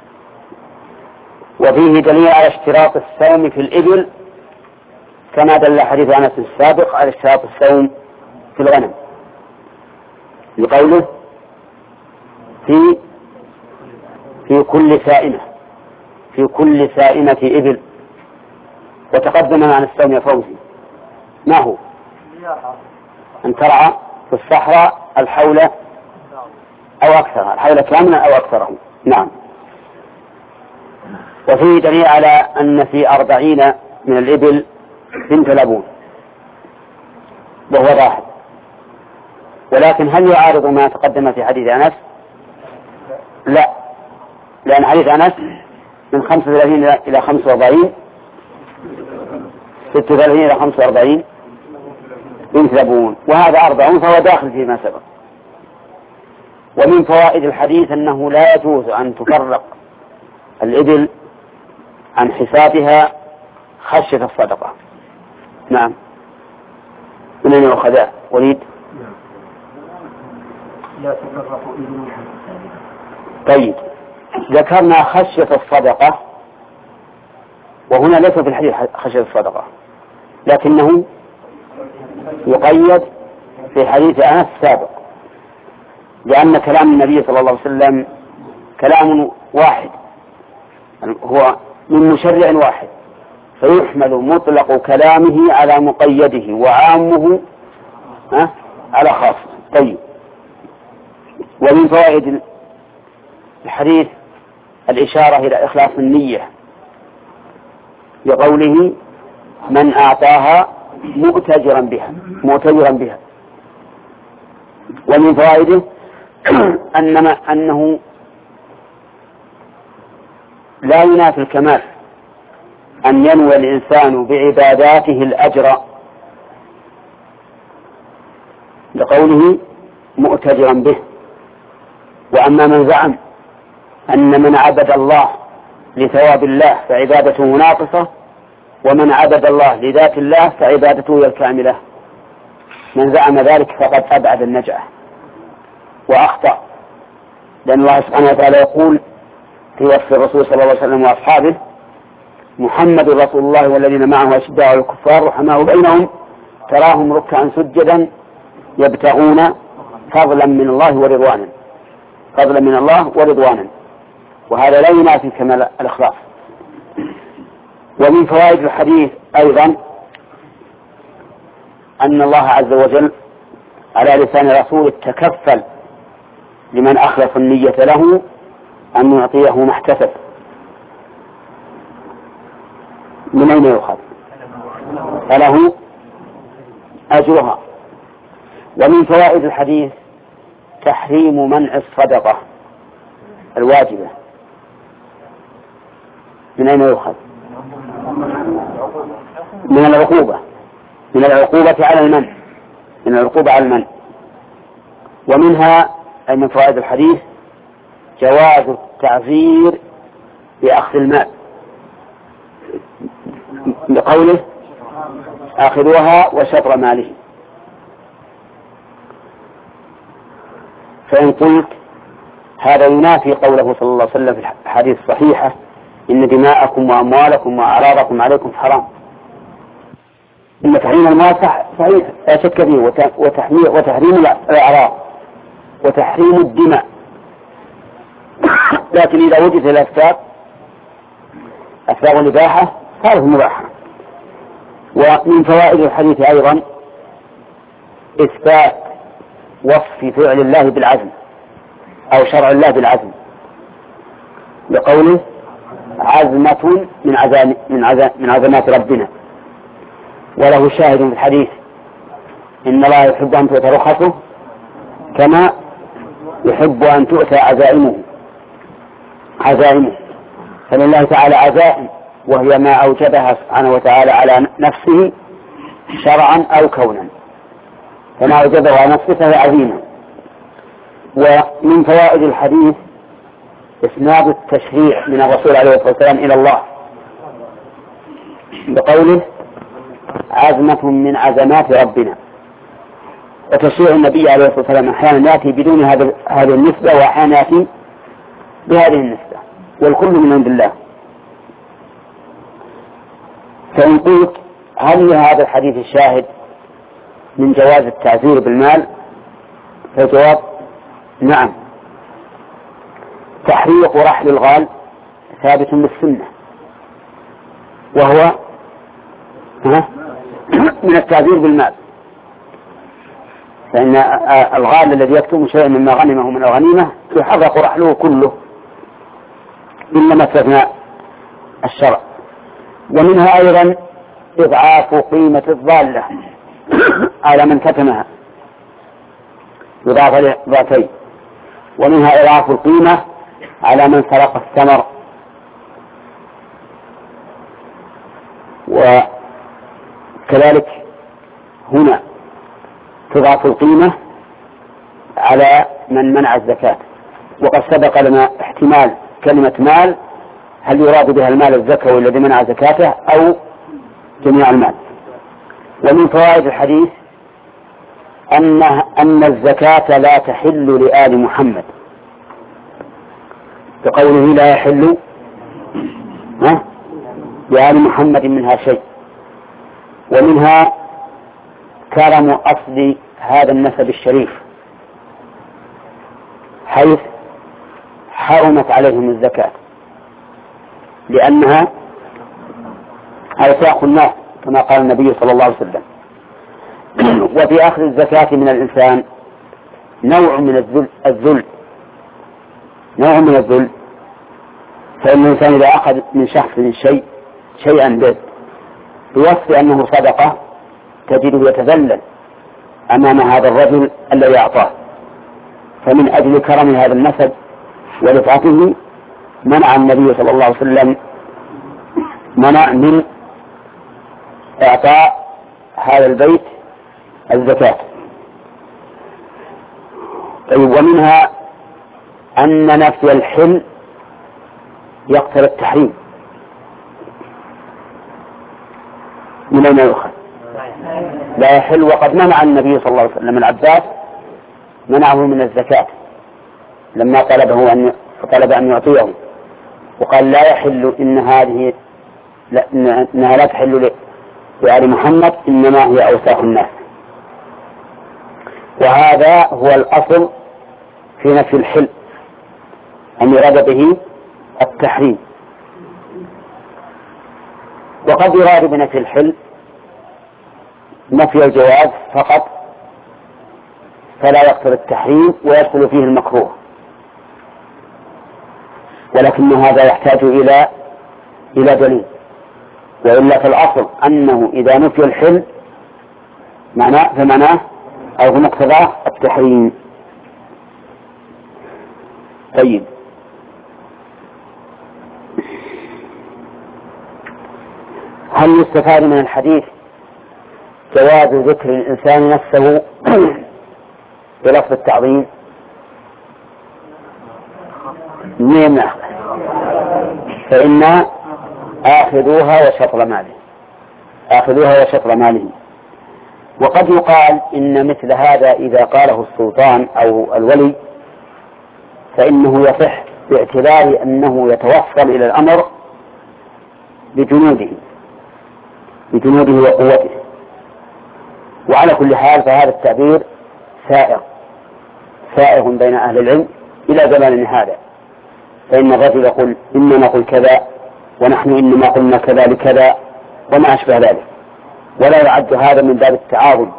وفيه دليل على اشتراط الصوم في الإبل كما دل حديث أنس السابق على اشتراط الصوم في الغنم لقوله في كل سائمة إبل. وتقدم عن الصوم يا فوزي ما هو؟ أن ترعى في الصحراء الحول أو أكثرها، الحول كاملا أو أكثره. نعم. وفيه دليل على أن في 40 من الإبل بنت لبون وهو ظاهر، ولكن هل يعارض ما تقدم في حديث أنس؟ لا، لأن حديث أنس من 35 إلى 45 36 إلى 45 بنت لبون، وهذا 40 فهو داخل فيما سبق. ومن فوائد الحديث أنه لا يجوز أن تفرق الإبل عن حسابها خشية الصدقة. نعم. من أين أخذها وليد؟ لا تفرق إبل. طيب ذكرنا خشية الصدقة، وهنا ليس في الحديث خشية الصدقة، لكنه يقيد في حديث أنس السابق، لأن كلام النبي صلى الله عليه وسلم كلام واحد، هو من مشرع واحد، فيحمل مطلق كلامه على مقيده وعامه على خاصه. طيب ومن فوائد الحديث الإشارة إلى إخلاص النية لقوله من أعطاها مؤتجرا بها. ومن فوائده أنه لا ينافي الكمال أن ينوي الإنسان بعباداته الأجر، لقوله مؤتجرا به. وأما من زعم أن من عبد الله لثواب الله فعبادته ناقصة، ومن عبد الله لذات الله فعبادته هي الكاملة، من زعم ذلك فقد أبعد النجعة وأخطأ، لأن الله سبحانه وتعالى يقول في وصف الرسول صلى الله عليه وسلم وأصحابه: محمد رسول الله والذين معه أشداء على الكفار رحماء بينهم تراهم ركعا سجدا يبتغون فضلا من الله ورضوانا، فضلا من الله ورضوانا. وهذا لا ينافي كمال الإخلاص. ومن فوائد الحديث أيضا أن الله عز وجل على لسان رسوله تكفل لمن أخلص النية له أن يعطيه ما احتسب. من أين يؤخذ؟ فله أجرها. ومن فوائد الحديث تحريم منع الصدقة الواجبة. من أين يؤخذ؟ من العقوبة، من العقوبة على المنع، من العقوبة على المنع. ومنها أي من فوائد الحديث جواز التعذير بأخذ المال، بقوله آخذوها وشطر ماله. فإن قلت هذا ينافي قوله صلى الله عليه وسلم في الحديث الصحيحة: إن دماءكم وأموالكم وأعراضكم عليكم حرام. إن تحريم المال صحيح لا شك فيه، وتحريم الأعراض وتحريم الدماء، لكن إذا وجدت الأسباب أسباب الإباحة صارت مباحة. ومن فوائد الحديث أيضا إثبات وصف فعل الله بالعزم أو شرع الله بالعزم، بقوله عزمة من عزمات ربنا. وله شاهد في الحديث: إن الله يحب أن تؤتى رخصه كما يحب أن تؤتى عزائمه. فلله تعالى عزائم، وهي ما أوجبها سبحانه وتعالى على نفسه شرعا أو كونا، فما أوجبه على نفسه فهي عزيمة. ومن فوائد الحديث إسناد التشريع من الرسول عليه الصلاة والسلام إلى الله، بقوله عزمة من عزمات ربنا. وتشريع النبي عليه الصلاة والسلام أحيانا يأتي بدون هذه النسبة، وأحيانا يأتي بهذه النسبة، والكل من عند الله. فإن قلت هل هذا الحديث الشاهد من جواز التعزير بالمال؟ فالجواب نعم. تحريق رحل الغال ثابت بالسنة، وهو من التعزير بالمال، فإن الغال الذي يكتم شيئا مما غنمه من الغنيمة يحرق رحله كله إنما استثنى الشرع. ومنها أيضا إضعاف قيمة الضالة على من كتمها، يضاعف ضعفين. ومنها إضعاف القيمة على من سرق الثمر. وكذلك هنا تضعف القيمة على من منع الزكاة. وقد سبق لنا احتمال كلمة مال هل يراد بها المال الزكوي الذي منع زكاته أو جميع المال. ومن فوائد الحديث أن الزكاة لا تحل لآل محمد، بقوله لا يحل لآل محمد منها شيء. ومنها كرم أصل هذا النسب الشريف، حيث حرمت عليهم الزكاة لأنها أوساخ الناس كما قال النبي صلى الله عليه وسلم. وفي أخذ الزكاة من الإنسان نوع من الذل، نوع من الذل. فإن الإنسان إذا أخذ من شخص شيئا بوصف أنه صدقة تجده يتذلل أمام هذا الرجل الذي أعطاه. فمن أجل كرم هذا النسب ورفعته منع النبي صلى الله عليه وسلم منع من إعطاء هذا البيت الزكاة. طيب، ومنها أن نفي الحل يقتضي التحريم. من أين يؤخذ؟ لا يحل، وقد منع النبي صلى الله عليه وسلم العباس، منعه من الزكاة لما طلب أن يعطيه، وقال لا يحل إنها لا تحل لآل محمد، إنما هي أوساخ الناس. وهذا هو الأصل في نفي الحل، أن يراد به التحريم. وقد يراد بنفي الحل نفي الجواز فقط، فلا يقتضي التحريم ويدخل فيه المكروه، ولكن هذا يحتاج إلى دليل. وإلا فالأصل أنه إذا نفي الحل فمعناه أو بمقتضاه التحريم. طيب، هل يستفاد من الحديث جواز ذكر الإنسان نفسه بلفظ التعظيم؟ نعم، فإن آخذوها وشطر ماله. وقد يقال إن مثل هذا إذا قاله السلطان أو الولي فإنه يصح باعتبار أنه يتوصل إلى الأمر بجنوده وقوته. وعلى كل حال فهذا التعبير سائغ بين أهل العلم إلى زماننا هذا، فإن الرجل يقول إننا نقول كذا، ونحن إنما قلنا كذا لكذا، وما أشبه ذلك، ولا يعد هذا من باب التعاظم،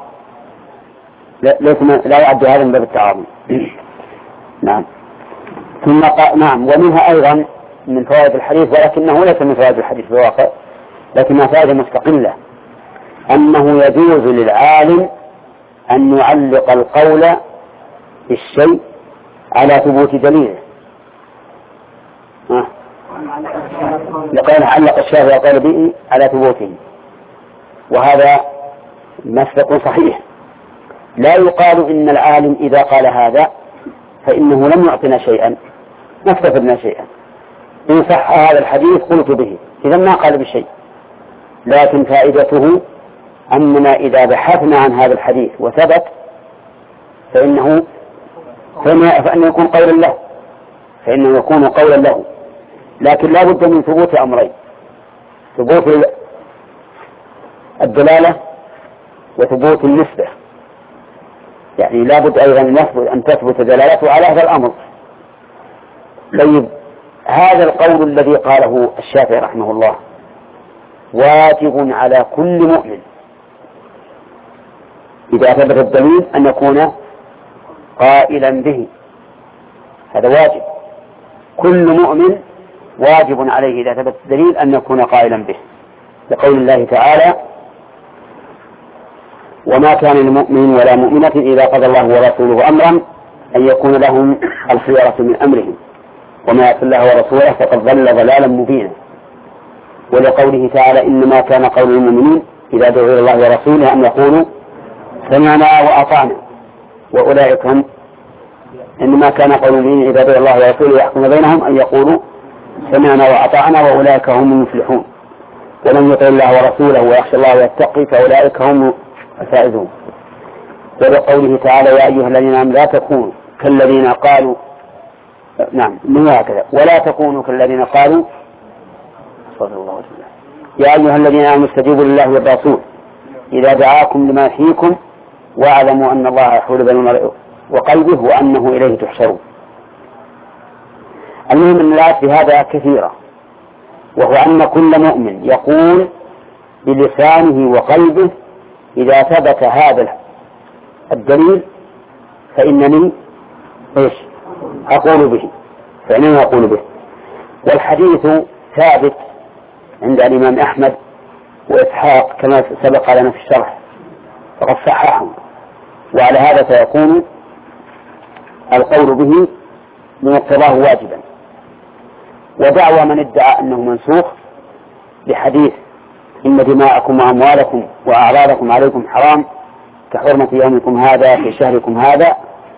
لا يعد هذا من باب التعاظم. نعم. ثم نعم، ومنها أيضا من فوائد الحديث، ولكنه ليس من فوائد الحديث بواقع، لكنها فائدة مستقلة، أنه يجوز للعالم أن يعلق القول بالشيء على ثبوت دليله. لقد علق الشافعي قال به على ثبوته، وهذا مسلك صحيح. لا يقال إن العالم إذا قال هذا فإنه لم يعطنا شيئا، ما استفدنا شيئا، إن صح هذا الحديث قلت به، إذا ما قال بشيء. لكن فائدته أننا إذا بحثنا عن هذا الحديث وثبت فإنه يكون قولا له، لكن لا بد من ثبوت أمرين: ثبوت الدلالة وثبوت النسبة. يعني لا بد أيضا أن تثبت دلالته على هذا الأمر. طيب، هذا القول الذي قاله الشافعي رحمه الله واجب على كل مؤمن إذا ثبت الدليل أن يكون قائلا به، هذا واجب. كل مؤمن واجب عليه إذا ثبت الدليل أن يكون قائلا به، لقول الله تعالى: وما كان لمؤمن ولا مؤمنة إذا قضى الله ورسوله أمرا أن يكون لهم الخيرة من أمرهم وما يعص الله ورسوله فقد ضل ضلالا مبينا. ولقوله تعالى: إنما كان قول المؤمنين إذا دعوا إلى الله ورسوله أن يقولوا سمعنا وأطعنا وأولئك هم. إنما كان قول المؤمنين إذا دعوا الله ورسوله يحكم بينهم أن يقولوا سمعنا وأطعنا وأولئك هم المفلحون. ومن يطع الله ورسوله ويخشى الله ويتقي فأولئك هم الفائزون. ولقوله تعالى: يا أيها الذين آمنوا لا تكونوا كالذين قالوا ولا تكونوا كالذين قالوا يا أيها الذين آمنوا استجيبوا لله والرسول إذا دعاكم لما يحييكم واعلموا أن الله يحول بين المرء وقلبه وأنه إليه تحشرون. المهم أن الآيات في هذا كثيرة، وهو أن كل مؤمن يقول بلسانه وقلبه إذا ثبت هذا الدليل فإنني أقول به. والحديث ثابت عند الإمام أحمد وإسحاق كما سبق لنا في الشرح، فقد صححه، وعلى هذا فيكون القول به بمقتضاه واجبا. ودعوى من ادعى أنه منسوخ بحديث إن دماءكم وأموالكم وأعراضكم عليكم حرام كحرمة يومكم هذا في شهركم هذا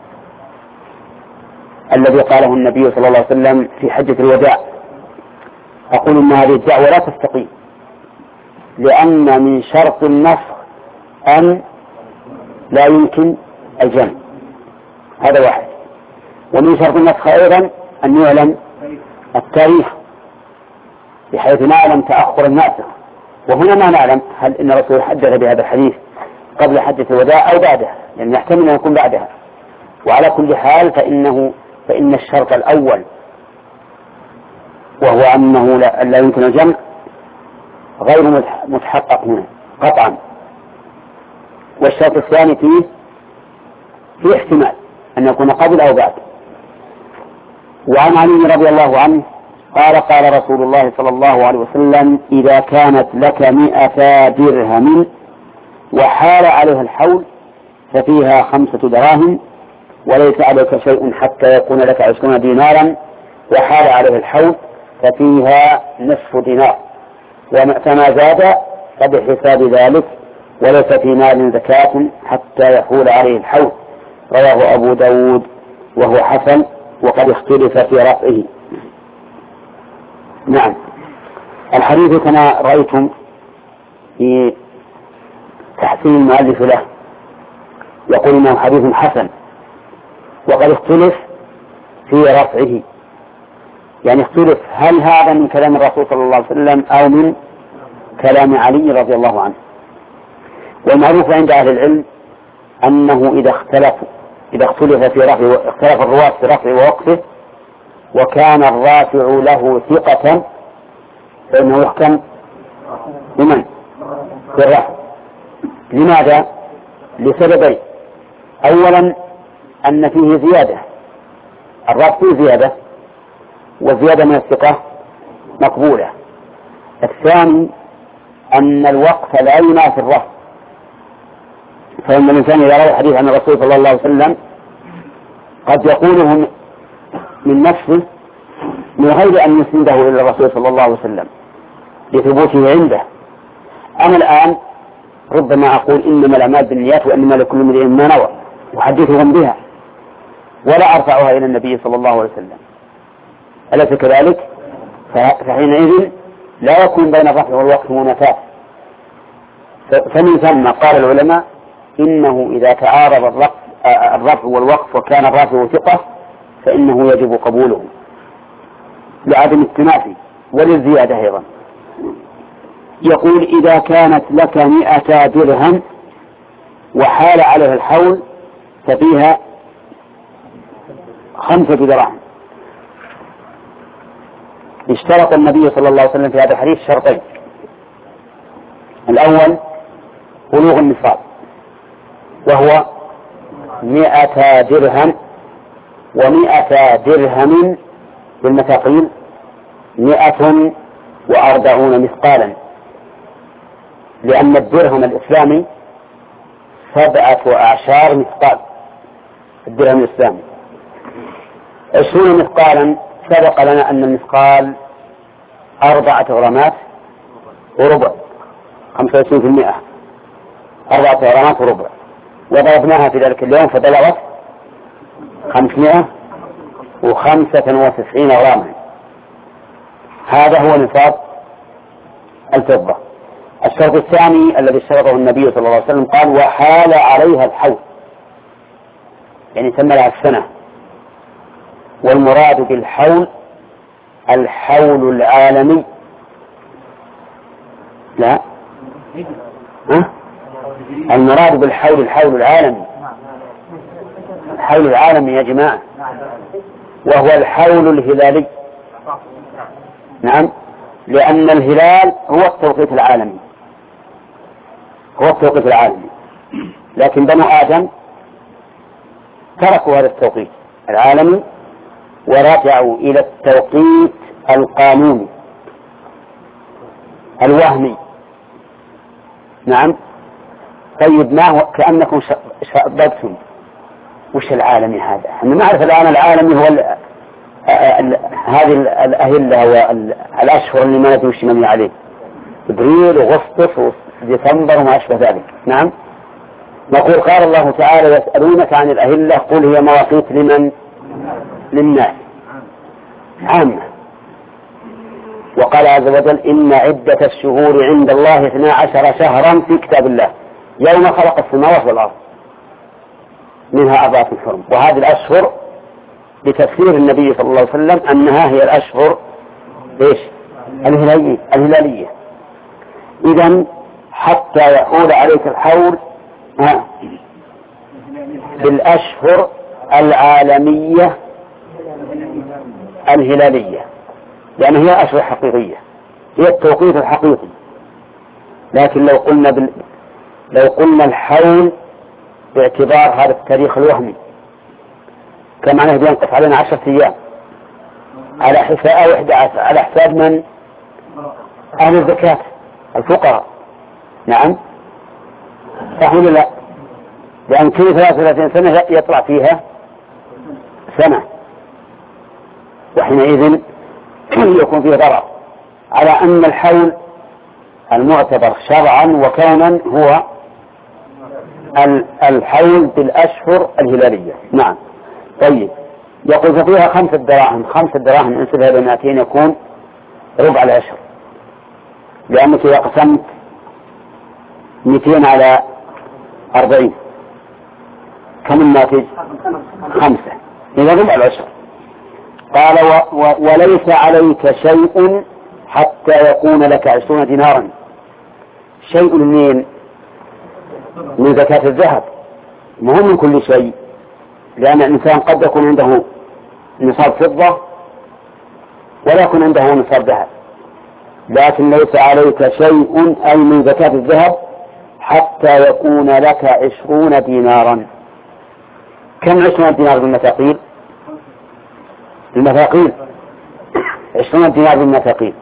الذي قاله النبي صلى الله عليه وسلم في حجة الوداع. أقول إن هذه الدعوة لا تستقيم، لأن من شرط النسخ أن لا يمكن الجمع، هذا واحد. ومن شرط النسخ أيضا أن يعلم التاريخ بحيث نعلم تأخر الناسخ، وهنا ما نعلم هل إن الرسول حدث بهذا الحديث قبل حجة الوداع أو بعدها، يعني يحتمل أن يكون بعدها. وعلى كل حال فإن الشرط الأول وهو أنه لا يمكن الجمع غير متحقق هنا قطعا. والشرط الثاني فيه احتمال أن يكون قبل أو بعد. وعن علي رضي الله عنه قال قال رسول الله صلى الله عليه وسلم إذا كانت لك 100 درهم وحال عليها الحول ففيها 5 دراهم وليس عليك شيء حتى يكون لك 20 دينارا وحال عليه الحول ففيها نصف دينار فما زاد فبحساب ذلك وليس في مال زكاة حتى يحول عليه الحول. رواه أبو داود وهو حسن وقد اختلف في رفعه. نعم، الحديث كما رأيتم في تحسين المؤلف له يقول إنه حديث حسن وقد اختلف في رفعه، يعني اختلف هل هذا من كلام الرسول صلى الله عليه وسلم أو من كلام علي رضي الله عنه. والمعروف عند أهل العلم أنه إذا اختلف في رفعه، اختلف الرواة في رفعه ووقفه وكان الرافع له ثقة فإنه يحكم بمن؟ بالرفع. لماذا؟ لسببين. أولا أن فيه زيادة، الرفع فيه زيادة والزيادة من الثقة مقبولة. الثاني أن الوقف لا ينافي الرفع، فإن الإنسان إذا روى حديث عن الرسول صلى الله عليه وسلم قد يقوله من نفسه من غير أن يسنده إلى الرسول صلى الله عليه وسلم لثبوته عنده. أنا الآن ربما أقول إنما الأعمال بالنيات وإنما لكل امرئ ما نوى أحدثهم بها ولا أرفعها إلى النبي صلى الله عليه وسلم، أليس كذلك؟ فحينئذ لا يكون بين الرفع والوقف منافاة. فمن ثم قال العلماء إنه إذا تعارض الرفع والوقف وكان الرافع ثقة فإنه يجب قبوله لعدم التنافي وللزيادة أيضا. يقول إذا كانت لك 100 درهم وحال عليها الحول ففيها 5 دراهم. اشترط النبي صلى الله عليه وسلم في هذا الحديث شرطين: الأول بلوغ النصاب وهو 100 درهم، و100 درهم بالمثاقيل 140 مثقالا، لأن الدرهم الإسلامي 17 مثقال. الدرهم الإسلامي 20 مثقالا. سبق لنا أن المثقال 4 غرامات وربع، 25%، 4 غرامات وربع، وضربناها في ذلك اليوم فبلغت 595 غراما. هذا هو نصاب الفضة. الشرط الثاني الذي اشترطه النبي صلى الله عليه وسلم قال وحال عليها الحول، يعني سمى لها السنة. والمراد بالحول الحول العالمي، لا المراد بالحول الحول العالمي، الحول العالمي يا جماعة، وهو الحول الهلالي. نعم، لأن الهلال هو التوقيت العالمي، هو التوقيت العالمي، لكن بنو آدم تركوا هذا التوقيت العالمي ورجعوا إلى التوقيت القانوني الوهمي. نعم. طيب ما هو؟ كأنكم شببتم وش العالمي هذا؟ احنا نعرف الآن العالمي هو هذه الأهلة والأشهر اللي ما ندري وش نمي عليه، إبريل وأغسطس وديسمبر وما أشبه ذلك. نعم. نقول قال الله تعالى يسألونك عن الأهلة قل هي مواقيت لمن؟ للناس عامة. وقال عز وجل إن عدة الشهور عند الله 12 شهرا في كتاب الله يوم خلق السماوات والأرض منها 4 حرم. وهذه الأشهر بتفسير النبي صلى الله عليه وسلم أنها هي الأشهر إيش؟ الهلالية. إذن حتى يحول عليك الحول بالأشهر العالمية الهلالية، لأن هي أشهر حقيقية، هي التوقيت الحقيقي. لكن لو قلنا الحول باعتبار هذا التاريخ الوهمي كما أنه ينقص علينا 10 أيام على حساب أو 11 على حساب من؟ أهل الزكاة الفقراء. نعم صح ولا لا؟ لأن كل 33 سنة يطلع فيها سنة، وحينئذ يكون فيه ضرر على أن الحول المعتبر شرعا وكونا هو الحول بالأشهر الهلالية. نعم. طيب يقول فيها 5 دراهم، 5 دراهم انسبها إلى 200 يكون ربع العشر، لأنك إذا قسمت 200 على 40 كم الناتج؟ 5، إذا ربع العشر. قال وليس عليك شيء حتى يكون لك 20 دينارا. شيء من زكاة الذهب، مهم من كل شيء، لأن الإنسان قد يكون عنده نصاب فضة ولا يكون عنده نصاب ذهب، لكن ليس عليك شيء أي من زكاة الذهب حتى يكون لك 20 دينارا. كم 20 دينار بالمثاقيل؟ 20 دينار بالمثاقيل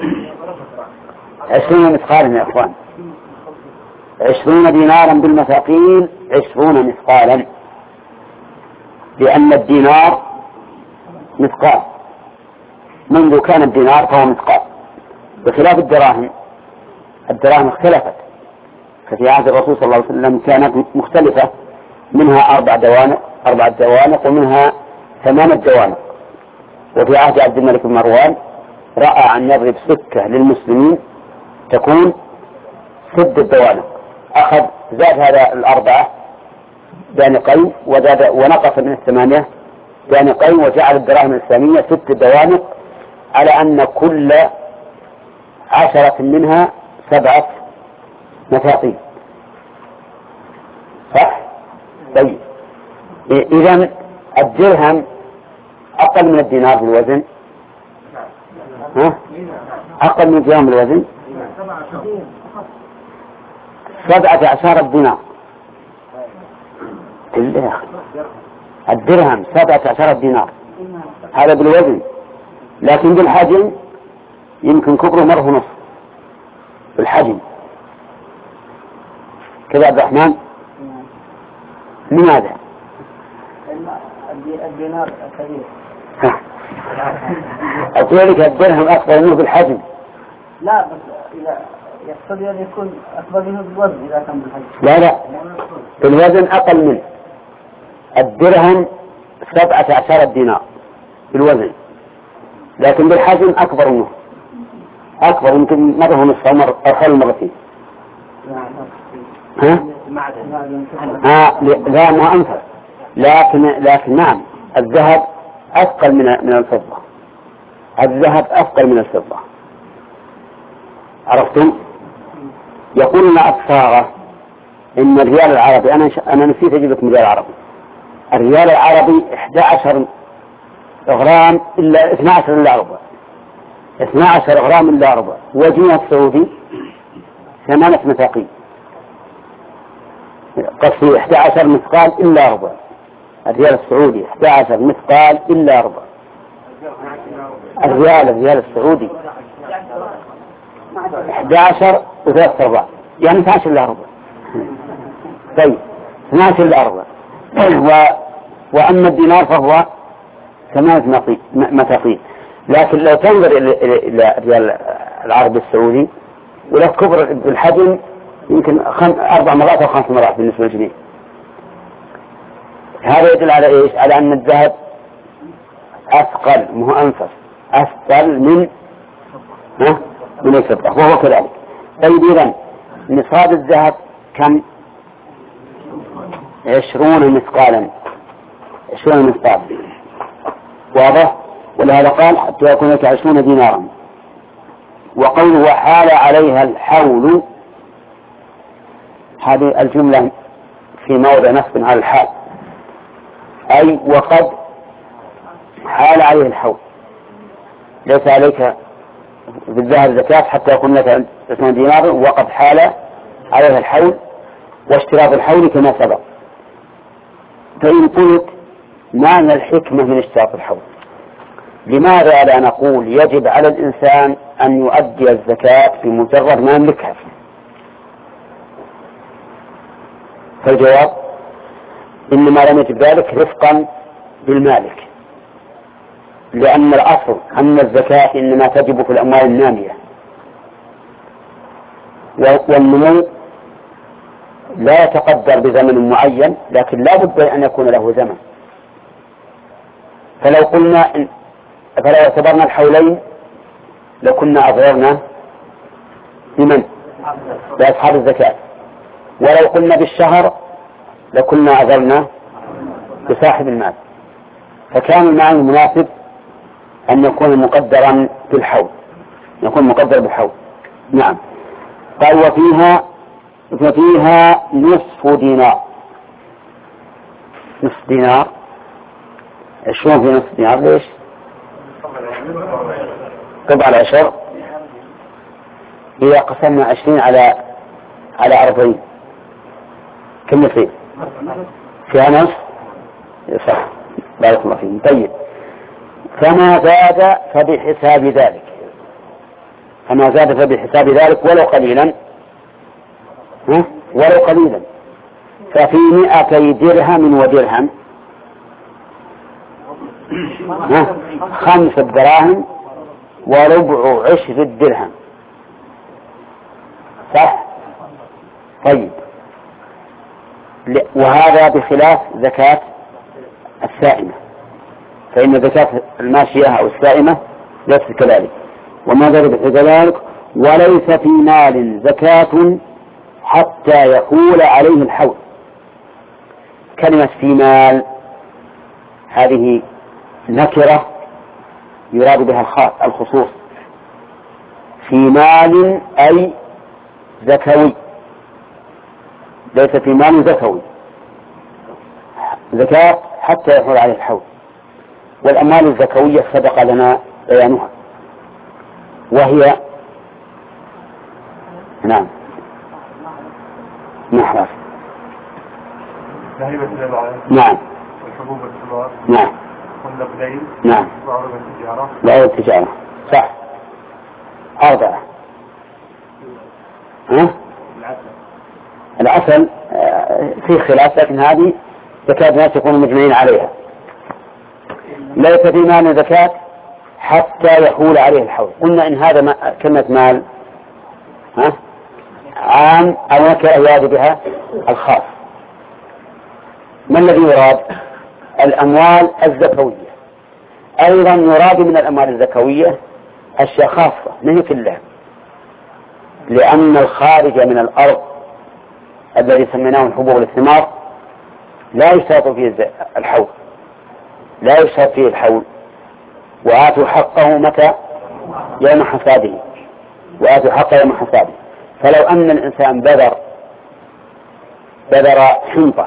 20 مثقالا يا أخوان، 20 دينارا بالمثاقيل 20 مثقالا، لأن الدينار مثقال، منذ كان الدينار فهو مثقال، بخلاف الدراهم. الدراهم اختلفت، ففي عهد الرسول صلى الله عليه وسلم كانت مختلفة، منها 4 دوانق ومنها 8 دوانق. وفي عهد عبد الملك بن مروان رأى أن يضرب سكة للمسلمين تكون 6 دوانق، زاد هذا 4 دانقين ونقص من 8 دانقين، وجعل الدراهم الإسلامية 6 دوانق، على أن كل 10 منها 7 مثاقيل. صح؟ طيب إذن الدرهم أقل من الدينار بالوزن؟ أقل من الدرهم بالوزن 17 دينار. الدرهم 17 دينار هذا بالوزن، لكن بالحجم يمكن كبره مرة ونصف بالحجم كذا. عبد الرحمن لماذا؟ الدينار كبير. أقول لك الدرهم أكبر منه بالحجم. لا بس إذا يقتضي أن يكون أكبر منه بالوزن إذا كان بالحجم. لا بالوزن أقل منه. الدرهم 17 دينار بالوزن، لكن بالحجم أكبر منه، أكبر يمكن مرة ونصف أو حول مرتين. لا ما أنفع، لكن نعم الذهب أثقل من الفضة. الذهب أثقل من الفضة. عرفتم؟ يقولون الصاغة إن الريال العربي، أنا نسيت أجيب لكم الريال العربي. الريال العربي 11 غرام إلا 12 إلا ربع، 12 غرام إلا ربع. وجنيه السعودي 8 مثاقيل، قصدي 11 مثقال إلا ربع. الريال السعودي 11 مثقال إلا ربع. الريال السعودي 11 و3 أرباع، يعني 12 إلا ربع. طيب 12 إلا ربع. وأما الدينار فهو 8 مثاقيل. لكن لو تنظر إلى ريال العربي السعودي وله كبر بالحجم يمكن 4 مرات أو 5 مرات بالنسبة للجنيه. هذا يدل على إيش؟ على أن الذهب أثقل، مو أنفس، أثقل من الفضة، وهو كذلك. طيب إذن نصاب الذهب كم؟ 20 مثقالا، 20 مثقال، واضح؟ ولهذا قال حتى يكون لك 20 دينارا. وقوله حال عليها الحول، هذه الجملة في موضع نصب على الحال، أي وقد حال عليه الحول، ليس عليك بالذهب زكاة حتى يكون لك 20 دينار، وقد حال عليها الحول، واشتراط الحول كما سبق. فإن قلت معنى الحكمة من اشتراط الحول، لماذا لا نقول يجب على الإنسان أن يؤدي الزكاة بمجرد ما يملكها؟ فالجواب إنما لم يجب ذلك رفقا بالمالك، لأن الأصل أن الزكاة إنما تجب في الأموال النامية، والنمو لا يتقدر بزمن معين، لكن لا بد أن يكون له زمن. فلو اعتبرنا الحولين لكنا أضررنا بمن؟ بأصحاب الزكاة. ولو قلنا بالشهر لكنا أضررنا بصاحب المال. فكان المعنى المناسب أن يكون مقدرا بالحول، يكون مقدر بالحول. نعم. قال وفيها نصف دينار. نصف دينار 20 في نصف دينار ليش؟ طبعا 10 إذا قسمنا 20 على 40 كم يصير؟ فيها نصف، صح، بارك الله فيكم. طيب، فما زاد فبحساب ذلك، فما زاد فبحساب ذلك ولو قليلا، ولو قليلا. ففي 200 درهم ودرهم 5 دراهم وربع 10 درهم، صح؟ طيب، وهذا بخلاف زكاة السائمة، فإن زكاة الماشية أو السائمة ليست كذلك. وما ذلك كذلك، وليس في مال زكاة حتى يحول عليه الحول. كلمة في مال هذه نكرة يراد بها الخصوص. في مال أي زكوي، ليس في مال زكوي زكاة حتى يحول عليه الحول. والأموال الزكوية سبق لنا بيانها، وهي نعم محرف، نعم، والحبوب والثمار، نعم، والنقدين، نعم، وعروض التجارة، لا التجارة، صح. 4. العسل فيه خلاف، لكن هذه زكاة الناس يكونوا مجمعين عليها. ليس في مال زكاة حتى يحول عليه الحول. قلنا إن هذا كلمة مال عام أو نكرة يراد بها الخاص. ما الذي يراد؟ الأموال الزكوية. أيضا يراد من الأموال الزكوية أشياء خاصة ما هي كلها، لأن الخارج من الأرض الذي سميناه الحبوب والثمار لا يشترط فيه الحول، لا يشترط فيه الحول. وآتوا حقه متى؟ يوم حصاده، وآتوا حقه يوم حصاده. فلو أن الإنسان بذر حنطة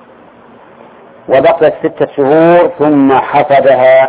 وبقيت 6 شهور ثم حصدها،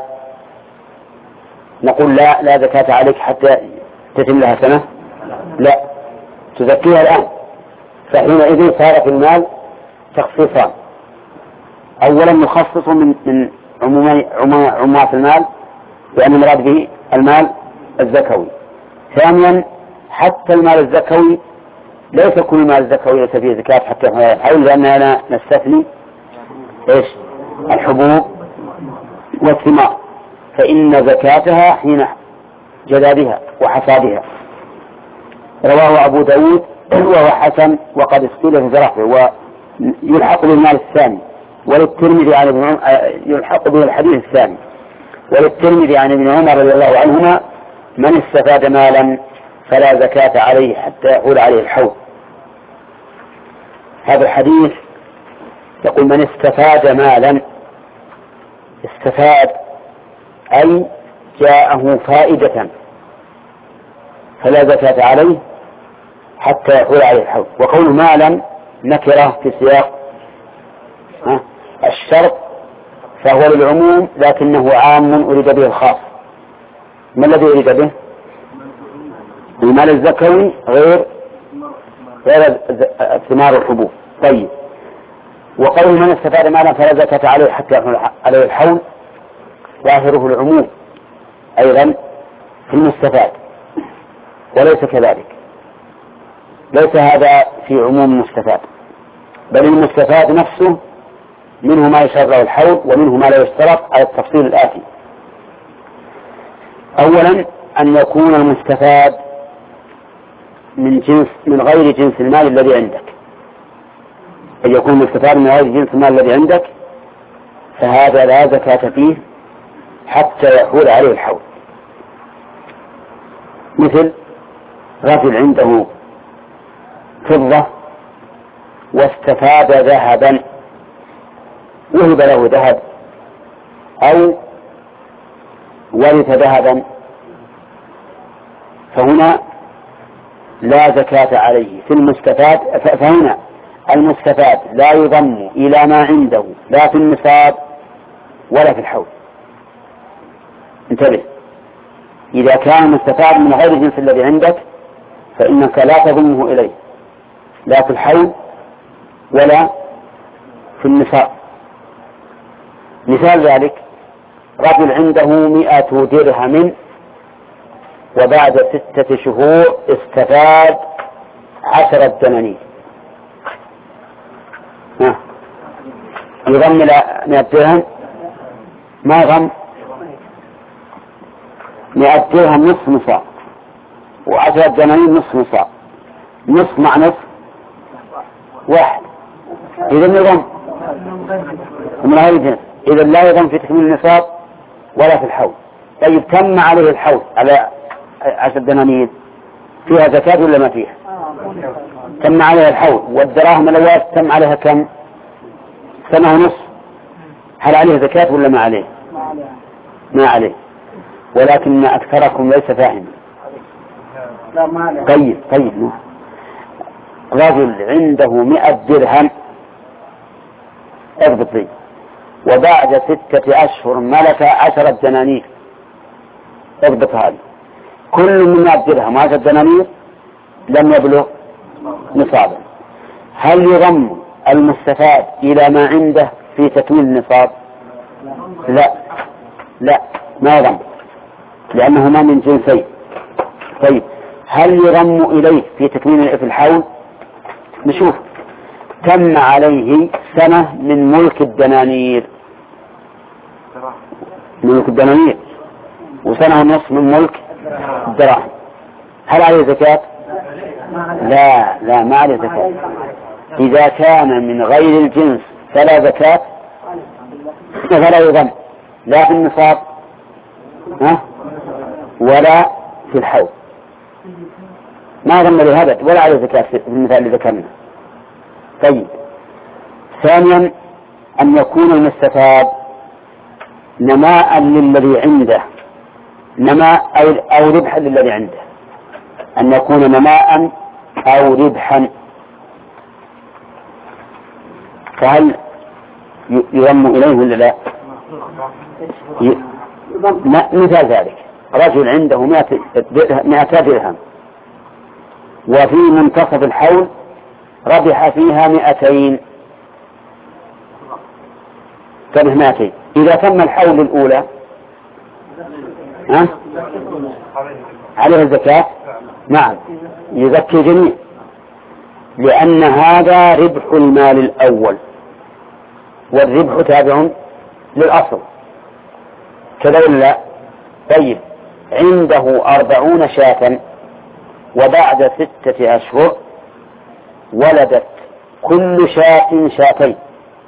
نقول لا زكاة عليك حتى تتم لها سنة؟ لا، تزكيها الآن. فحينئذ صار في المال تخصيصان: أولا مخصص من عمومات المال لأن المراد به المال الزكوي. ثانيا حتى المال الزكوي ليس كل المال الزكوي ليس فيه زكاة حتى يحول، لأننا نستثني إيش؟ الحبوب والثمار. فإن زكاتها حين جذابها وحصادها. رواه أبو داود وهو حسن وقد اختلف في رفعه ويلحق بالمال الثاني، وللترمذي عن يلحق به الحديث الثاني، وللترمذي عن ابن عمر رضي الله عنهما: من استفاد مالا فلا زكاة عليه حتى يحول عليه الحول. هذا الحديث يقول: من استفاد مالا، استفاد أي جاءه فائدة فلا زكاة عليه حتى يحول عليه الحول. وقول مالا نكرة في سياق الشرط فهو للعموم لكنه عام أريد به الخاص. ما الذي أريد به؟ المال الزكوي غير ثمار الحبوب. طيب، وقول من استفاد مالا فلا زكاة عليه حتى يحول عليه الحول ظاهره العموم أيضا في المستفاد، وليس كذلك، ليس هذا في عموم المستفاد، بل المستفاد نفسه منه ما يشترط له الحول ومنه ما لا يشترط على التفصيل الآتي. أولا أن يكون المستفاد من غير جنس المال الذي عندك، أن يكون المستفاد من غير جنس المال الذي عندك، فهذا لا زكاة فيه حتى يحول عليه الحول. مثل رجل عنده فضة واستفاد ذهبا، وهب له ذهب أو ورث ذهبا، فهنا لا زكاة عليه في المستفاد. فهنا المستفاد لا يضم إلى ما عنده لا في النصاب ولا في الحول. انتبه، إذا كان المستفاد من غير الجنس الذي عندك فإنك لا تضمه إليه لا في الحول ولا في النصاب. مثال ذلك: رجل عنده 100 درهم وبعد 6 شهور استفاد 10 دنانير، يضم إلى 100 درهم؟ ما يضم. 100 درهم نصف نصاب، و10 دنانير نصف نصاب، نصف مع نصف واحد، إذا يضم من هذه الجنس، إذا لا يضم في تكميل النصاب ولا في الحول. طيب، تم عليه الحول على 10 دنانير، فيها زكاة ولا ما فيها؟ تم عليها الحول، والدراهم الأول تم عليها كم؟ سنة ونصف. هل عليه زكاة ولا ما عليه؟ ما عليه، ولكن أكثركم ليس فاهم. طيب، رجل عنده 100 درهم، اضبط لي، وبعد 6 أشهر ملك 10 دنانير، اضبط هذه، كل من 100 درهم 10 دنانير لم يبلغ نصابا. هل يضم المستفاد إلى ما عنده في تكميل النصاب؟ لا، ما يضم، لأنهما من جنسين. طيب، هل يضم إليه في تكميل في الحول؟ نشوف. تم عليه سنة من ملك الدنانير، وسنة ونصف من ملك الدراهم، هل عليه زكاة؟ لا، ما عليه زكاة. إذا كان من غير الجنس فلا زكاة، فلا يضم لا في النصاب ولا في الحول، ما ضم لهذا ولا عليه زكاة في المثال اللي ذكرنا. طيب، ثانيا أن يكون المستفاد نماء للذي عنده، نماء أو ربحا للذي عنده، أن يكون نماء أو ربحا. فهل يضم إليه ولا لا؟ مثال ذلك: رجل عنده 100 درهم وفي منتصف الحول ربح فيها 200، كم 200. إذا تم الحول الأولى عليه الزكاة؟ نعم، يزكي جميع، لأن هذا ربح المال الأول، والربح تابع للأصل، كذا ولا لا؟ طيب عنده 40 شاة وبعد 6 أشهر ولدت كل شاة شاتين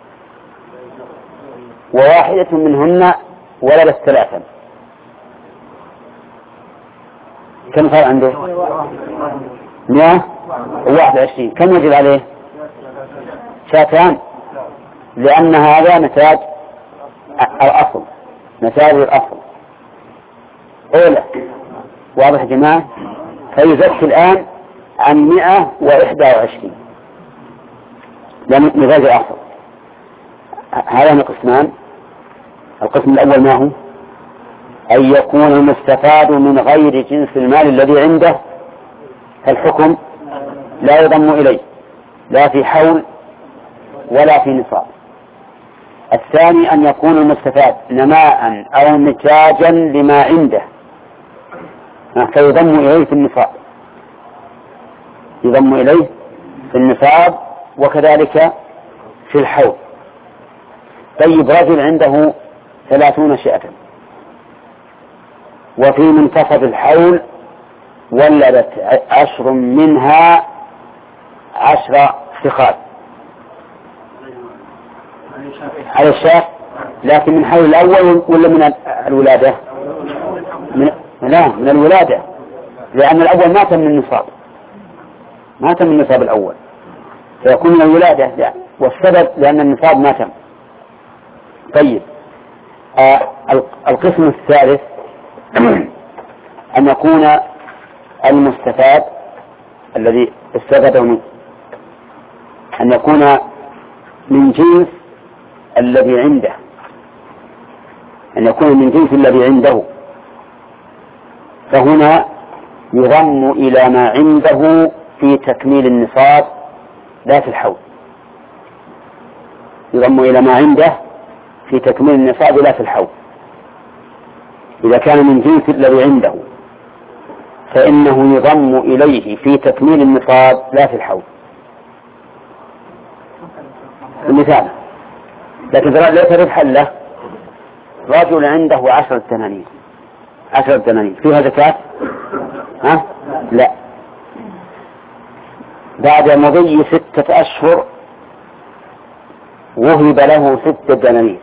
وواحدة منهن ولدت 3، كم صار عنده؟ 121. كم يجب عليه؟ 2 لأن هذا نتاج الأصل، نتاج الأصل أولى. واضح يا جماعة؟ فيزكي الآن عن 121 لأن نتاج الأصل. هذان قسمان. القسم الأول ما هو؟ أن يكون المستفاد من غير جنس المال الذي عنده، فالحكم لا يضم إليه لا في حول ولا في نصاب. الثاني أن يكون المستفاد نماء أو نتاجا لما عنده، فيضم إليه في النصاب، يضم إليه في النصاب وكذلك في الحول. طيب رجل عنده 30 شاة وفي منتصف الحول ولدت 10 منها 10 فخاد على الشاة، لكن من حول الأول ولا من الولادة؟ من الولادة، لأن الأول ما تم النصاب، ما تم النصاب الأول، فيكون من الولادة لا. والسبب لأن النصاب ما تم. طيب القسم الثالث أن يكون المستفاد الذي استفاده منه أن يكون من جنس الذي عنده، أن يكون من جنس الذي عنده، فهنا يضم إلى ما عنده في تكميل النصاب لا في الحول، يضم إلى ما عنده في تكميل النصاب لا في الحول. إذا كان من جنس الذي عنده فإنه يضم إليه في تكميل النصاب لا في الحول. المثال، لكن ليس ربحا له. رجل عنده 10 دنانير، 10 دنانير فيها زكاة؟ لا. بعد مضي 6 أشهر وهب له 6 دنانير،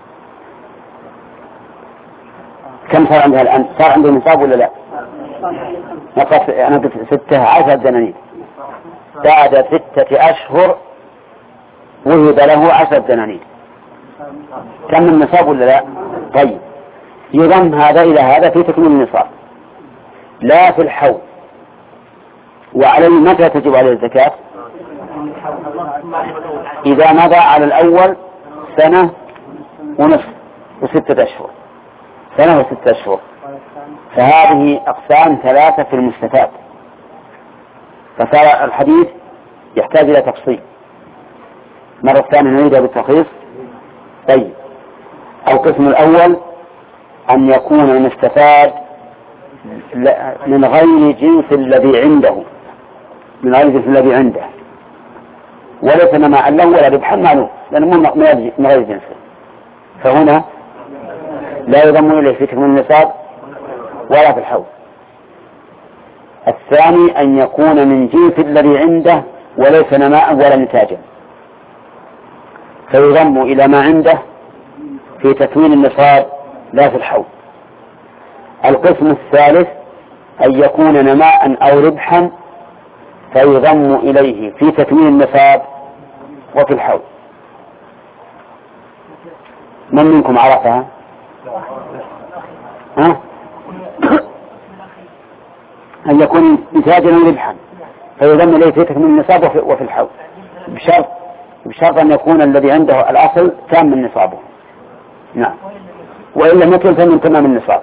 كم صار عندها الآن؟ صار عنده نصاب ولا لا؟ نقص. أنا قلت 16 دنانير. بعد 6 أشهر وهب له 10 دنانير، كم النصاب ولا لا؟ طيب يضم هذا إلى هذا في تكميل النصاب لا في الحول. وعليه متى تجب عليه الزكاة؟ إذا مضى على الأول 1.5 سنة و6 أشهر، 1 و6 أشهر. فهذه أقسام 3 في المستفاد، فصار الحديث يحتاج إلى تفصيل. مرة ثانية نريدها بالتخصيص. طيب القسم الأول أن يكون المستفاد من غير جنس الذي عنده، من غير جنس الذي عنده، وليس نماء له ولا ربحا معلوم لأنه من غير جنسه، فهنا لا يضم إليه في تكميل النصاب ولا في الحول. الثاني أن يكون من جنس الذي عنده وليس نماء ولا نتاجا، فيضم إلى ما عنده في تكميل النصاب لا في الحول. القسم الثالث أن يكون نماء أو ربحا فيضم إليه في تكميل النصاب وفي الحول. من منكم عرفها؟ أن يكون نتاجا أو ربحا فيضم إليه في تكميل النصاب وفي الحول، بشرط أن يكون الذي عنده الأصل تام من نصابه. نعم، وإلا مثل فمن تمام النصاب.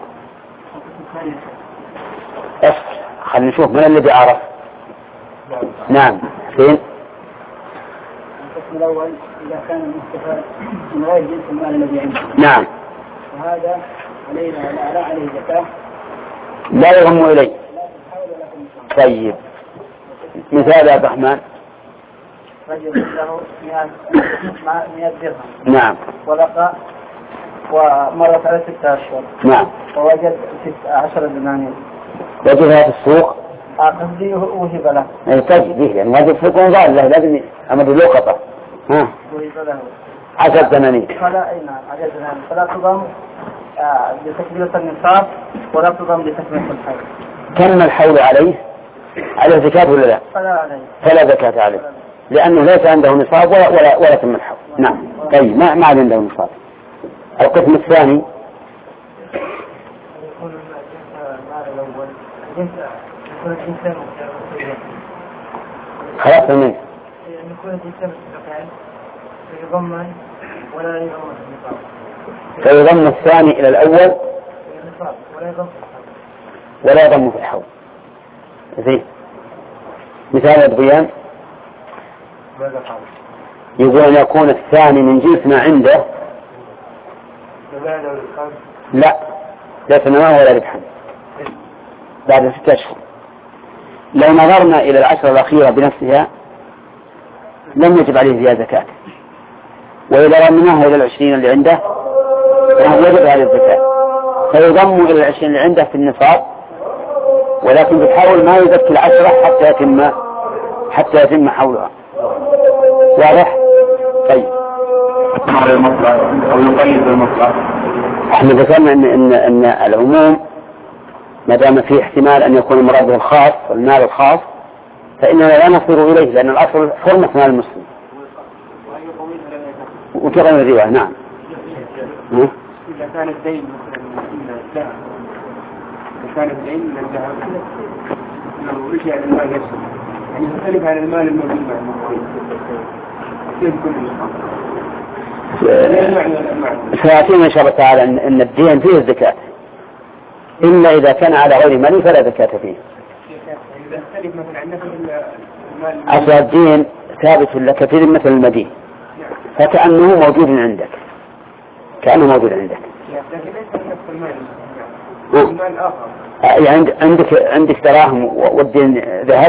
خلينا نشوف من الذي عرف. نعم، فين؟ القسم الأول إذا كان المستفاد من غير جنس المال الذي عنده. نعم. وهذا علينا لا عليه زكاة. لا يضم إليه. طيب مثال يا عبد الرحمن. رجل له 100 درهم. نعم. وبقى ومرت على 6 أشهر. نعم. ووجد 10 دنانير. وجدها في السوق. قصدي وهب له. أي طيب به يعني وجد في السوق له لازم أمد لقطة. ها. وهب له. 10 دنانير. فلا أي نعم 10 دنانير فلا تضم لتكملة النصاب ولا تضم لتكملة الحول. كم الحول عليه؟ عليه زكاة ولا لا؟ فلا زكاة عليه لأنه ليس عنده نصاب ولا تم الحول. نعم. طيب ما عنده نصاب. القسم الثاني خلاص منه فيضم الثاني إلى الأول ولا يضم في الحول. زين مثال البيان يقول أن يكون الثاني من جنس ما عنده لا ليس نماء ولا ربحا بعد 6 أشهر. لو نظرنا إلى 10 الأخيرة بنفسها لم يجب عليه فيها زكاة، وإذا رمناها إلى 20 اللي عنده يجب عليه الزكاة، فيضم إلى 20 اللي عنده في النصاب، ولكن بالحول ما يزكي 10 حتى يتم حولها. واضح؟ طيب على المطلق أو يقيد المطلق. احنا ذكرنا ان العموم ما دام فيه احتمال ان يكون المراد به الخاص والمال الخاص فاننا لا نصير اليه لان الاصل حرمة مال المسلم وتغير الرواية. نعم. إذا كان الدين مثلا كان الدين من الذهب لو رجع للمال يسر يعني يختلف عن المال الموجود مع المقوي كيف كل سيأتينا إن شاء الله تعالى أن الدين فيه الزكاة إلا إذا كان على غير مال فلا زكاة فيه. أصل الدين ثابت لك في ذمة المدين فكأنه موجود عندك كأنه موجود عندك. يعني عندك دراهم والدين ذهب.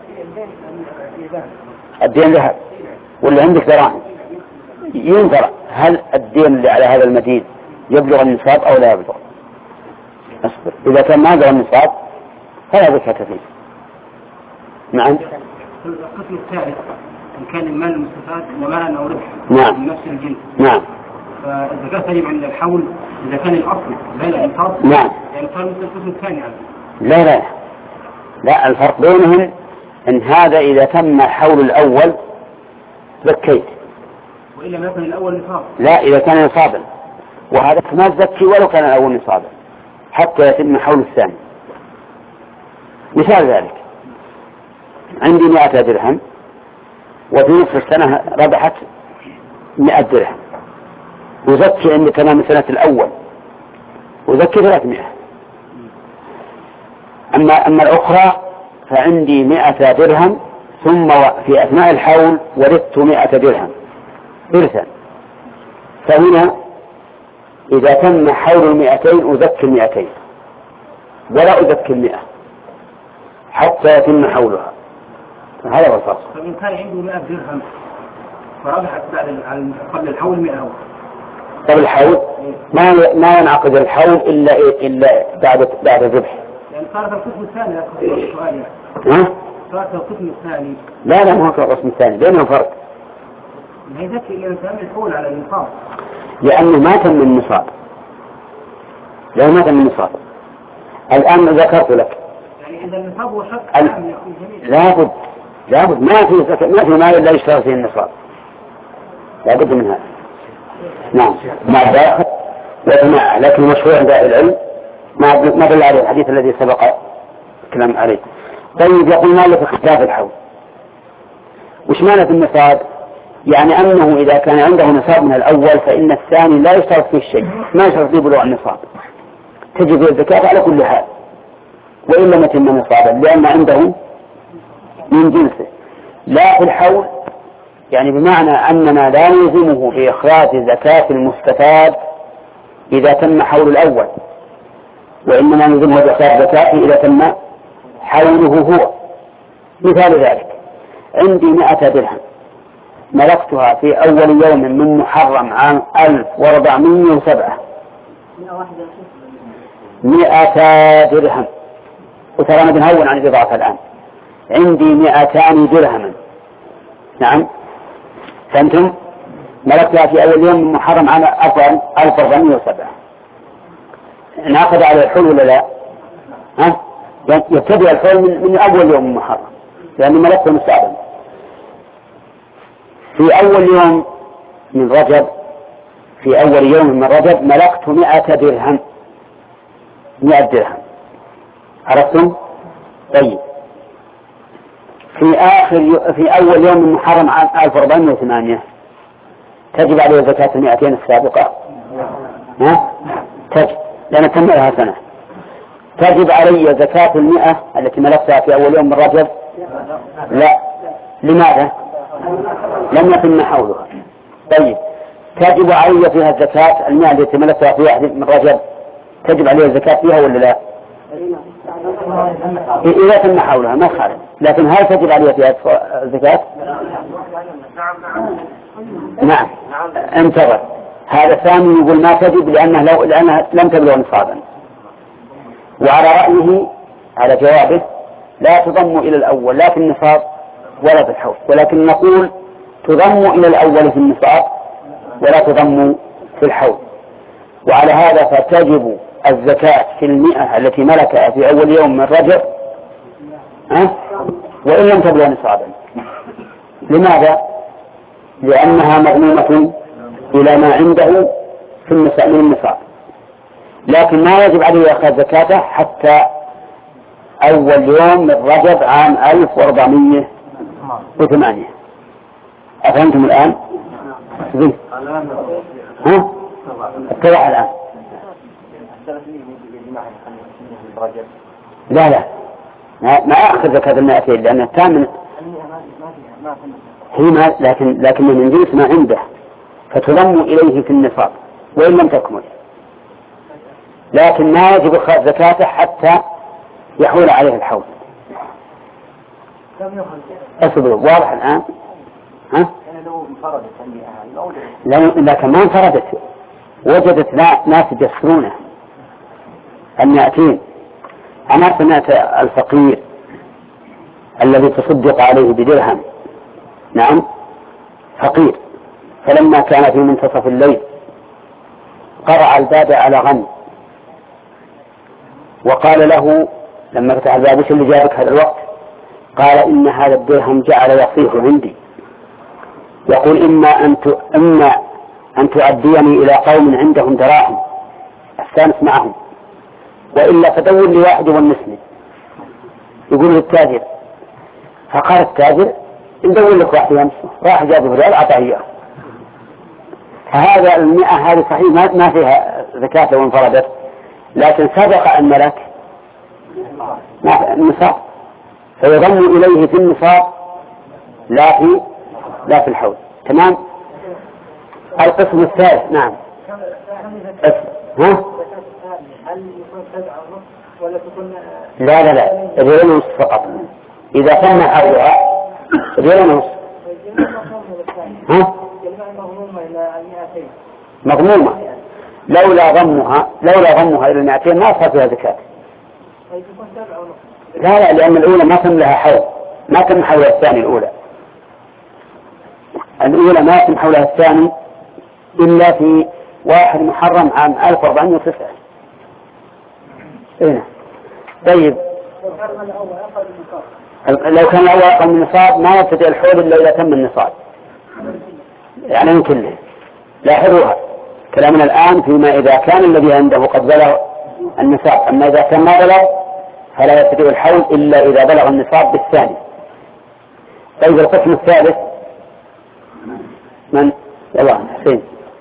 الدين ذهب ولا عندك دراهم ينظر هل الدين اللي على هذا المدين يبلغ النصاب أو لا يبلغ. أصبر إذا كان ما بلغ النصاب فلا زكاة فيه. نعم. القسم الثالث إن كان المال المستفاد ومال أو ربح نعم. من نفس الجنس. نعم. فالزكاة تجب عند الحول إذا كان الأصل بين النصاب. نعم. يعني صار مثل القسم الثاني يعني. لا الفرق بينهم إن هذا إذا تم حول الأول زكيت وإلا ما يكون الأول نصاب. لا إذا كان نصابا وهذا ما تزكي ولو كان الأول نصابا حتى يتم حول الثاني. مثال ذلك عندي 100 درهم وفي نصف السنة ربحت 100 درهم وزكي عند تمام السنة الأول وزكي 300. أما الأخرى فعندي 100 درهم ثم في أثناء الحول ورثت 100 درهم إرثا، فهنا إذا تم حول 200 أزكي 200 ولا أزكي 100 حتى يتم حولها. هذا هو الفرق. فإن كان عنده 100 درهم فربحت قبل الحول 100 قبل الحول ما ينعقد الحول إلا بعد الذبح. يعني صارت القسم الثاني السؤال يعني. صارت القسم الثاني. لا ما هو القسم الثاني بينهم فرق. ما يزكي إلا أن تعمل الحول على النصاب. لأنه ما تم النصاب. الآن ذكرت لك. يعني إذا النصاب هو شرط لابد ما في مال إلا يشترط فيه النصاب. لابد من هذا. نعم مع داخل وجماعة لكن مشروع عند العلم ما دل عليه الحديث الذي سبق الكلام عليه. طيب يقول مالك اختلاف الحول. وش معنى النصاب؟ يعني أنه إذا كان عنده نصاب من الأول فإن الثاني لا يشترط فيه شيء ما يشترط فيه بلوغ النصاب تجب الزكاة على كل حال وإن لم يتم نصابا لأن عنده من جنسه. لا في الحول يعني بمعنى أننا لا نلزمه بإخراج زكاة المستفاد إذا تم حول الأول وإنما نلزمه بإخراج زكاته إذا تم حوله هو. مثال ذلك عندي 100 درهم ملكتها في أول يوم من محرم عام 1407 100 درهم. وترى أنا بنهون عن الإضافة الآن. عندي 200 درهما. نعم فأنتم ملكتها في أول يوم من محرم على 1407. ناخذ على الحول ولا لا؟ ها؟ يبتدئ الحول من أول يوم من محرم لأن ملكته مستعبا. في أول يوم من رجب ملكت 100 درهم. 100 درهم. عرفتم؟ طيب في أول يوم من محرم عام 1408 تجب عليه زكاة 200 السابقة. ها؟ تجب لأن تملها سنة. تجب علي زكاة 100 التي ملكتها في أول يوم من رجب؟ لا. لماذا؟ لم يتم حولها. طيب تجب علي فيها الزكاة 100 التي ملكتها في واحد من رجب؟ تجب علي الزكاة فيها ولا لا؟ إذا تم حولها ما خالف. لكن هل تجب علي فيها الزكاة؟ نعم. انتظر. هذا الثاني يقول ما تجب لأنها لم تبلغ نصابا. وعلى رأيه على جوابه لا تضم إلى الأول لا في النصاب ولا في الحول، ولكن نقول تضم إلى الأول في النصاب ولا تضم في الحول. وعلى هذا فتجب الزكاة في 100 التي ملكها في أول يوم من رجب وإن لم تبلغ نصابا. لماذا؟ لأنها مضمومة إلى ما عنده في النصاب، لكن ما يجب عليه أخذ زكاته حتى أول يوم من رجب عام 1408. أفهمتم الآن؟ ها؟ اتضح الآن. لا ما أخذ زكاة 200 لأن الثامن هي لكن من جنس ما عنده فتضم إليه في النصاب وإن لم تكمل، لكن ما يجب أخذ زكاته حتى يحول عليه الحول. أصبروا واضح الآن؟ ها؟ لكن ما انفردت، وجدت ناس يجسرونه 200. أنا سمعت الفقير الذي تصدق عليه بدرهم، نعم فقير، فلما كان في منتصف الليل قرع الباب على غنم وقال له لما فتح الباب وش اللي جابك هذا الوقت؟ قال إن هذا الدرهم جعل يصيح عندي يقول إما أن تؤديني إلى قوم عندهم دراهم أستانس معهم، وإلا فدور لي واحد ونسني. يقول للتاجر، فقال التاجر ندور لك واحد ونسني، راح جابه ريال أعطاه إياه. فهذا 100 هذه صحيح ما فيها زكاة لو انفردت، لكن سبق أن ملك النصاب فيضم إليه في النصاب لا في الحول. تمام. القسم الثالث. نعم. ها؟ لا ريال ونصف فقط. إذا تم حولها ريال ونصف. ها؟ مضمومة. لولا ضمها إلى 200 ما صار فيها زكاة. لا لأن الأولى ما تم لها حول، ما تم حولها الثاني. الأولى ما تم حولها الثاني إلا في 1 محرم عام 1409. هنا. طيب لو كان الأول أقل من النصاب ما يبتدئ الحول إلا إذا تم النصاب، يعني من كله. لاحظوها كلامنا الآن فيما إذا كان الذي عنده قد بلغ النصاب، أما إذا كان ما بلغ فلا يبتدئ الحول إلا إذا بلغ النصاب بالثاني. طيب القسم الثالث من؟ يلا حسين.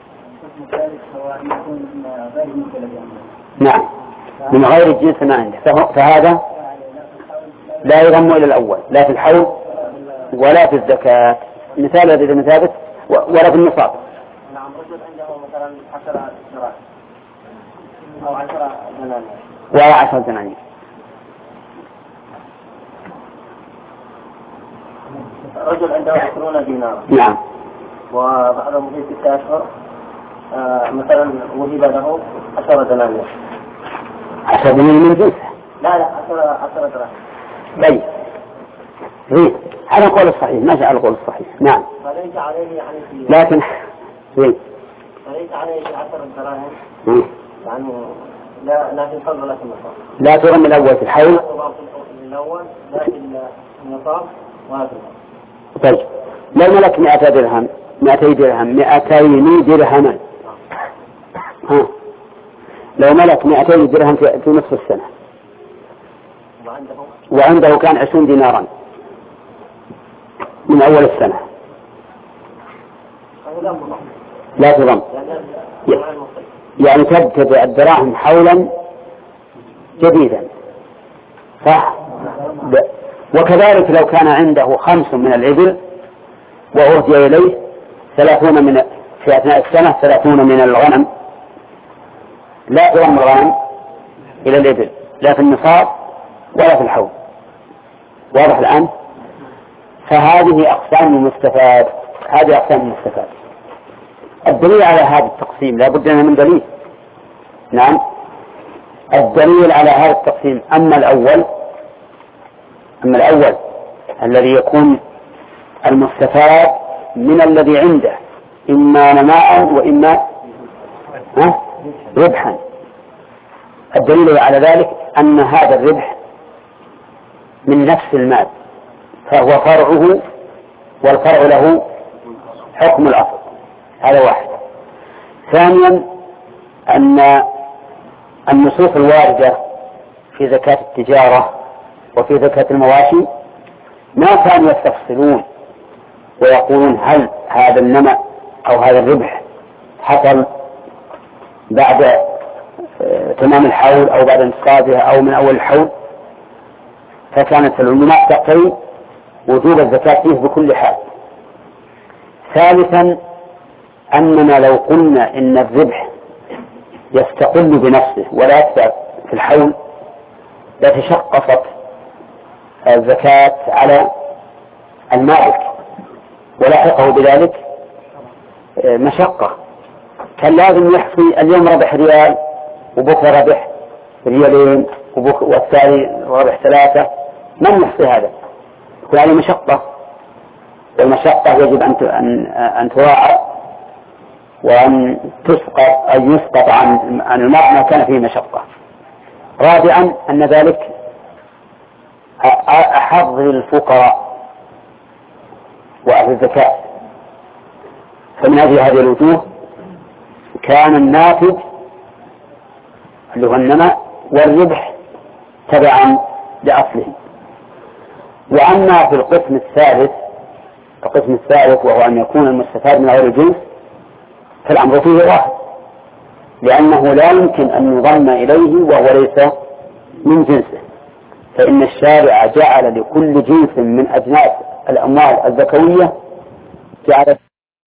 نعم من غير الجنس ما عنده، فهذا لا يضم إلى الأول لا في الحول ولا في الزكاة. مثال هذا مثابت ولا في النصاب. نعم رجل عنده مثلا 10 شراء أو 10 دنانير ولا 10 دنانير. رجل عنده 20 دينار. نعم. وبعد مضي 6 أشهر مثلا وهب له 10 دنانير. 10 دنانير من جنسه. لا 10 دراهم. طيب. هذا القول الصحيح، ما جاء القول الصحيح. نعم. فليس عليه يعني في. لكن. فليس عليه في 10 دراهم. يعني لا في الفرض ولا في النصاب. لا ترمي الأول في الحول. لا الأول لا في النصاب ولا في النصاب. طيب. لو ملك 200 درهم 200 درهم 200 درهما. لو ملك 200 درهم في نصف السنة. وعنده كان 20 دينارا من أول السنة. لا تضم. يعني تبتدئ الدراهم حولا جديدا. صح؟ وكذلك لو كان عنده 5 من الإبل وأهدي إليه 30 في أثناء السنة 30 من الغنم، لا تضم الغنم إلى الإبل لا في النصاب ولا في الحول. واضح الآن؟ فهذه أقسام المستفاد. هذه أقسام المستفاد. الدليل على هذا التقسيم لا بد من دليل. نعم. الدليل على هذا التقسيم أما الأول الذي يكون المستفاد من الذي عنده إما نماء وإما ربحا. الدليل على ذلك أن هذا الربح من نفس المال، فهو فرعه والفرع له حكم الأصل. هذا واحد. ثانيا أن النصوص الواردة في زكاة التجارة وفي زكاة المواشي ما كانوا يستفصلون ويقولون هل هذا النمى أو هذا الربح حصل بعد تمام الحول أو بعد انتقاضها أو من أول الحول، فكانت العلماء تقتضي وجوب الزكاة فيه بكل حال. ثالثا أننا لو قلنا إن الربح يستقل بنفسه ولا يدفع في الحول لتشققت الزكاة على المالك ولاحقه بذلك مشقة. كان لازم يحصي اليوم ربح ريال وبكرة ربح ريالين والتالي ربح 3. من يحصي هذا؟ يكون عليه مشقة، والمشقة يجب أن تراعى وأن يسقط عن المرء ما كان فيه مشقة. رابعا أن ذلك أحظ للفقراء وأهل الزكاة. فمن هذه الوجوه كان الناتج اللي هو النماء والربح تبعا لأصله. وأما في القسم الثالث وهو أن يكون المستفاد من غير الجنس فالأمر فيه واحد، لأنه لا يمكن أن يضم إليه وهو ليس من جنسه، فإن الشارع جعل لكل جنس من أجناس الأموال الزكوية جعل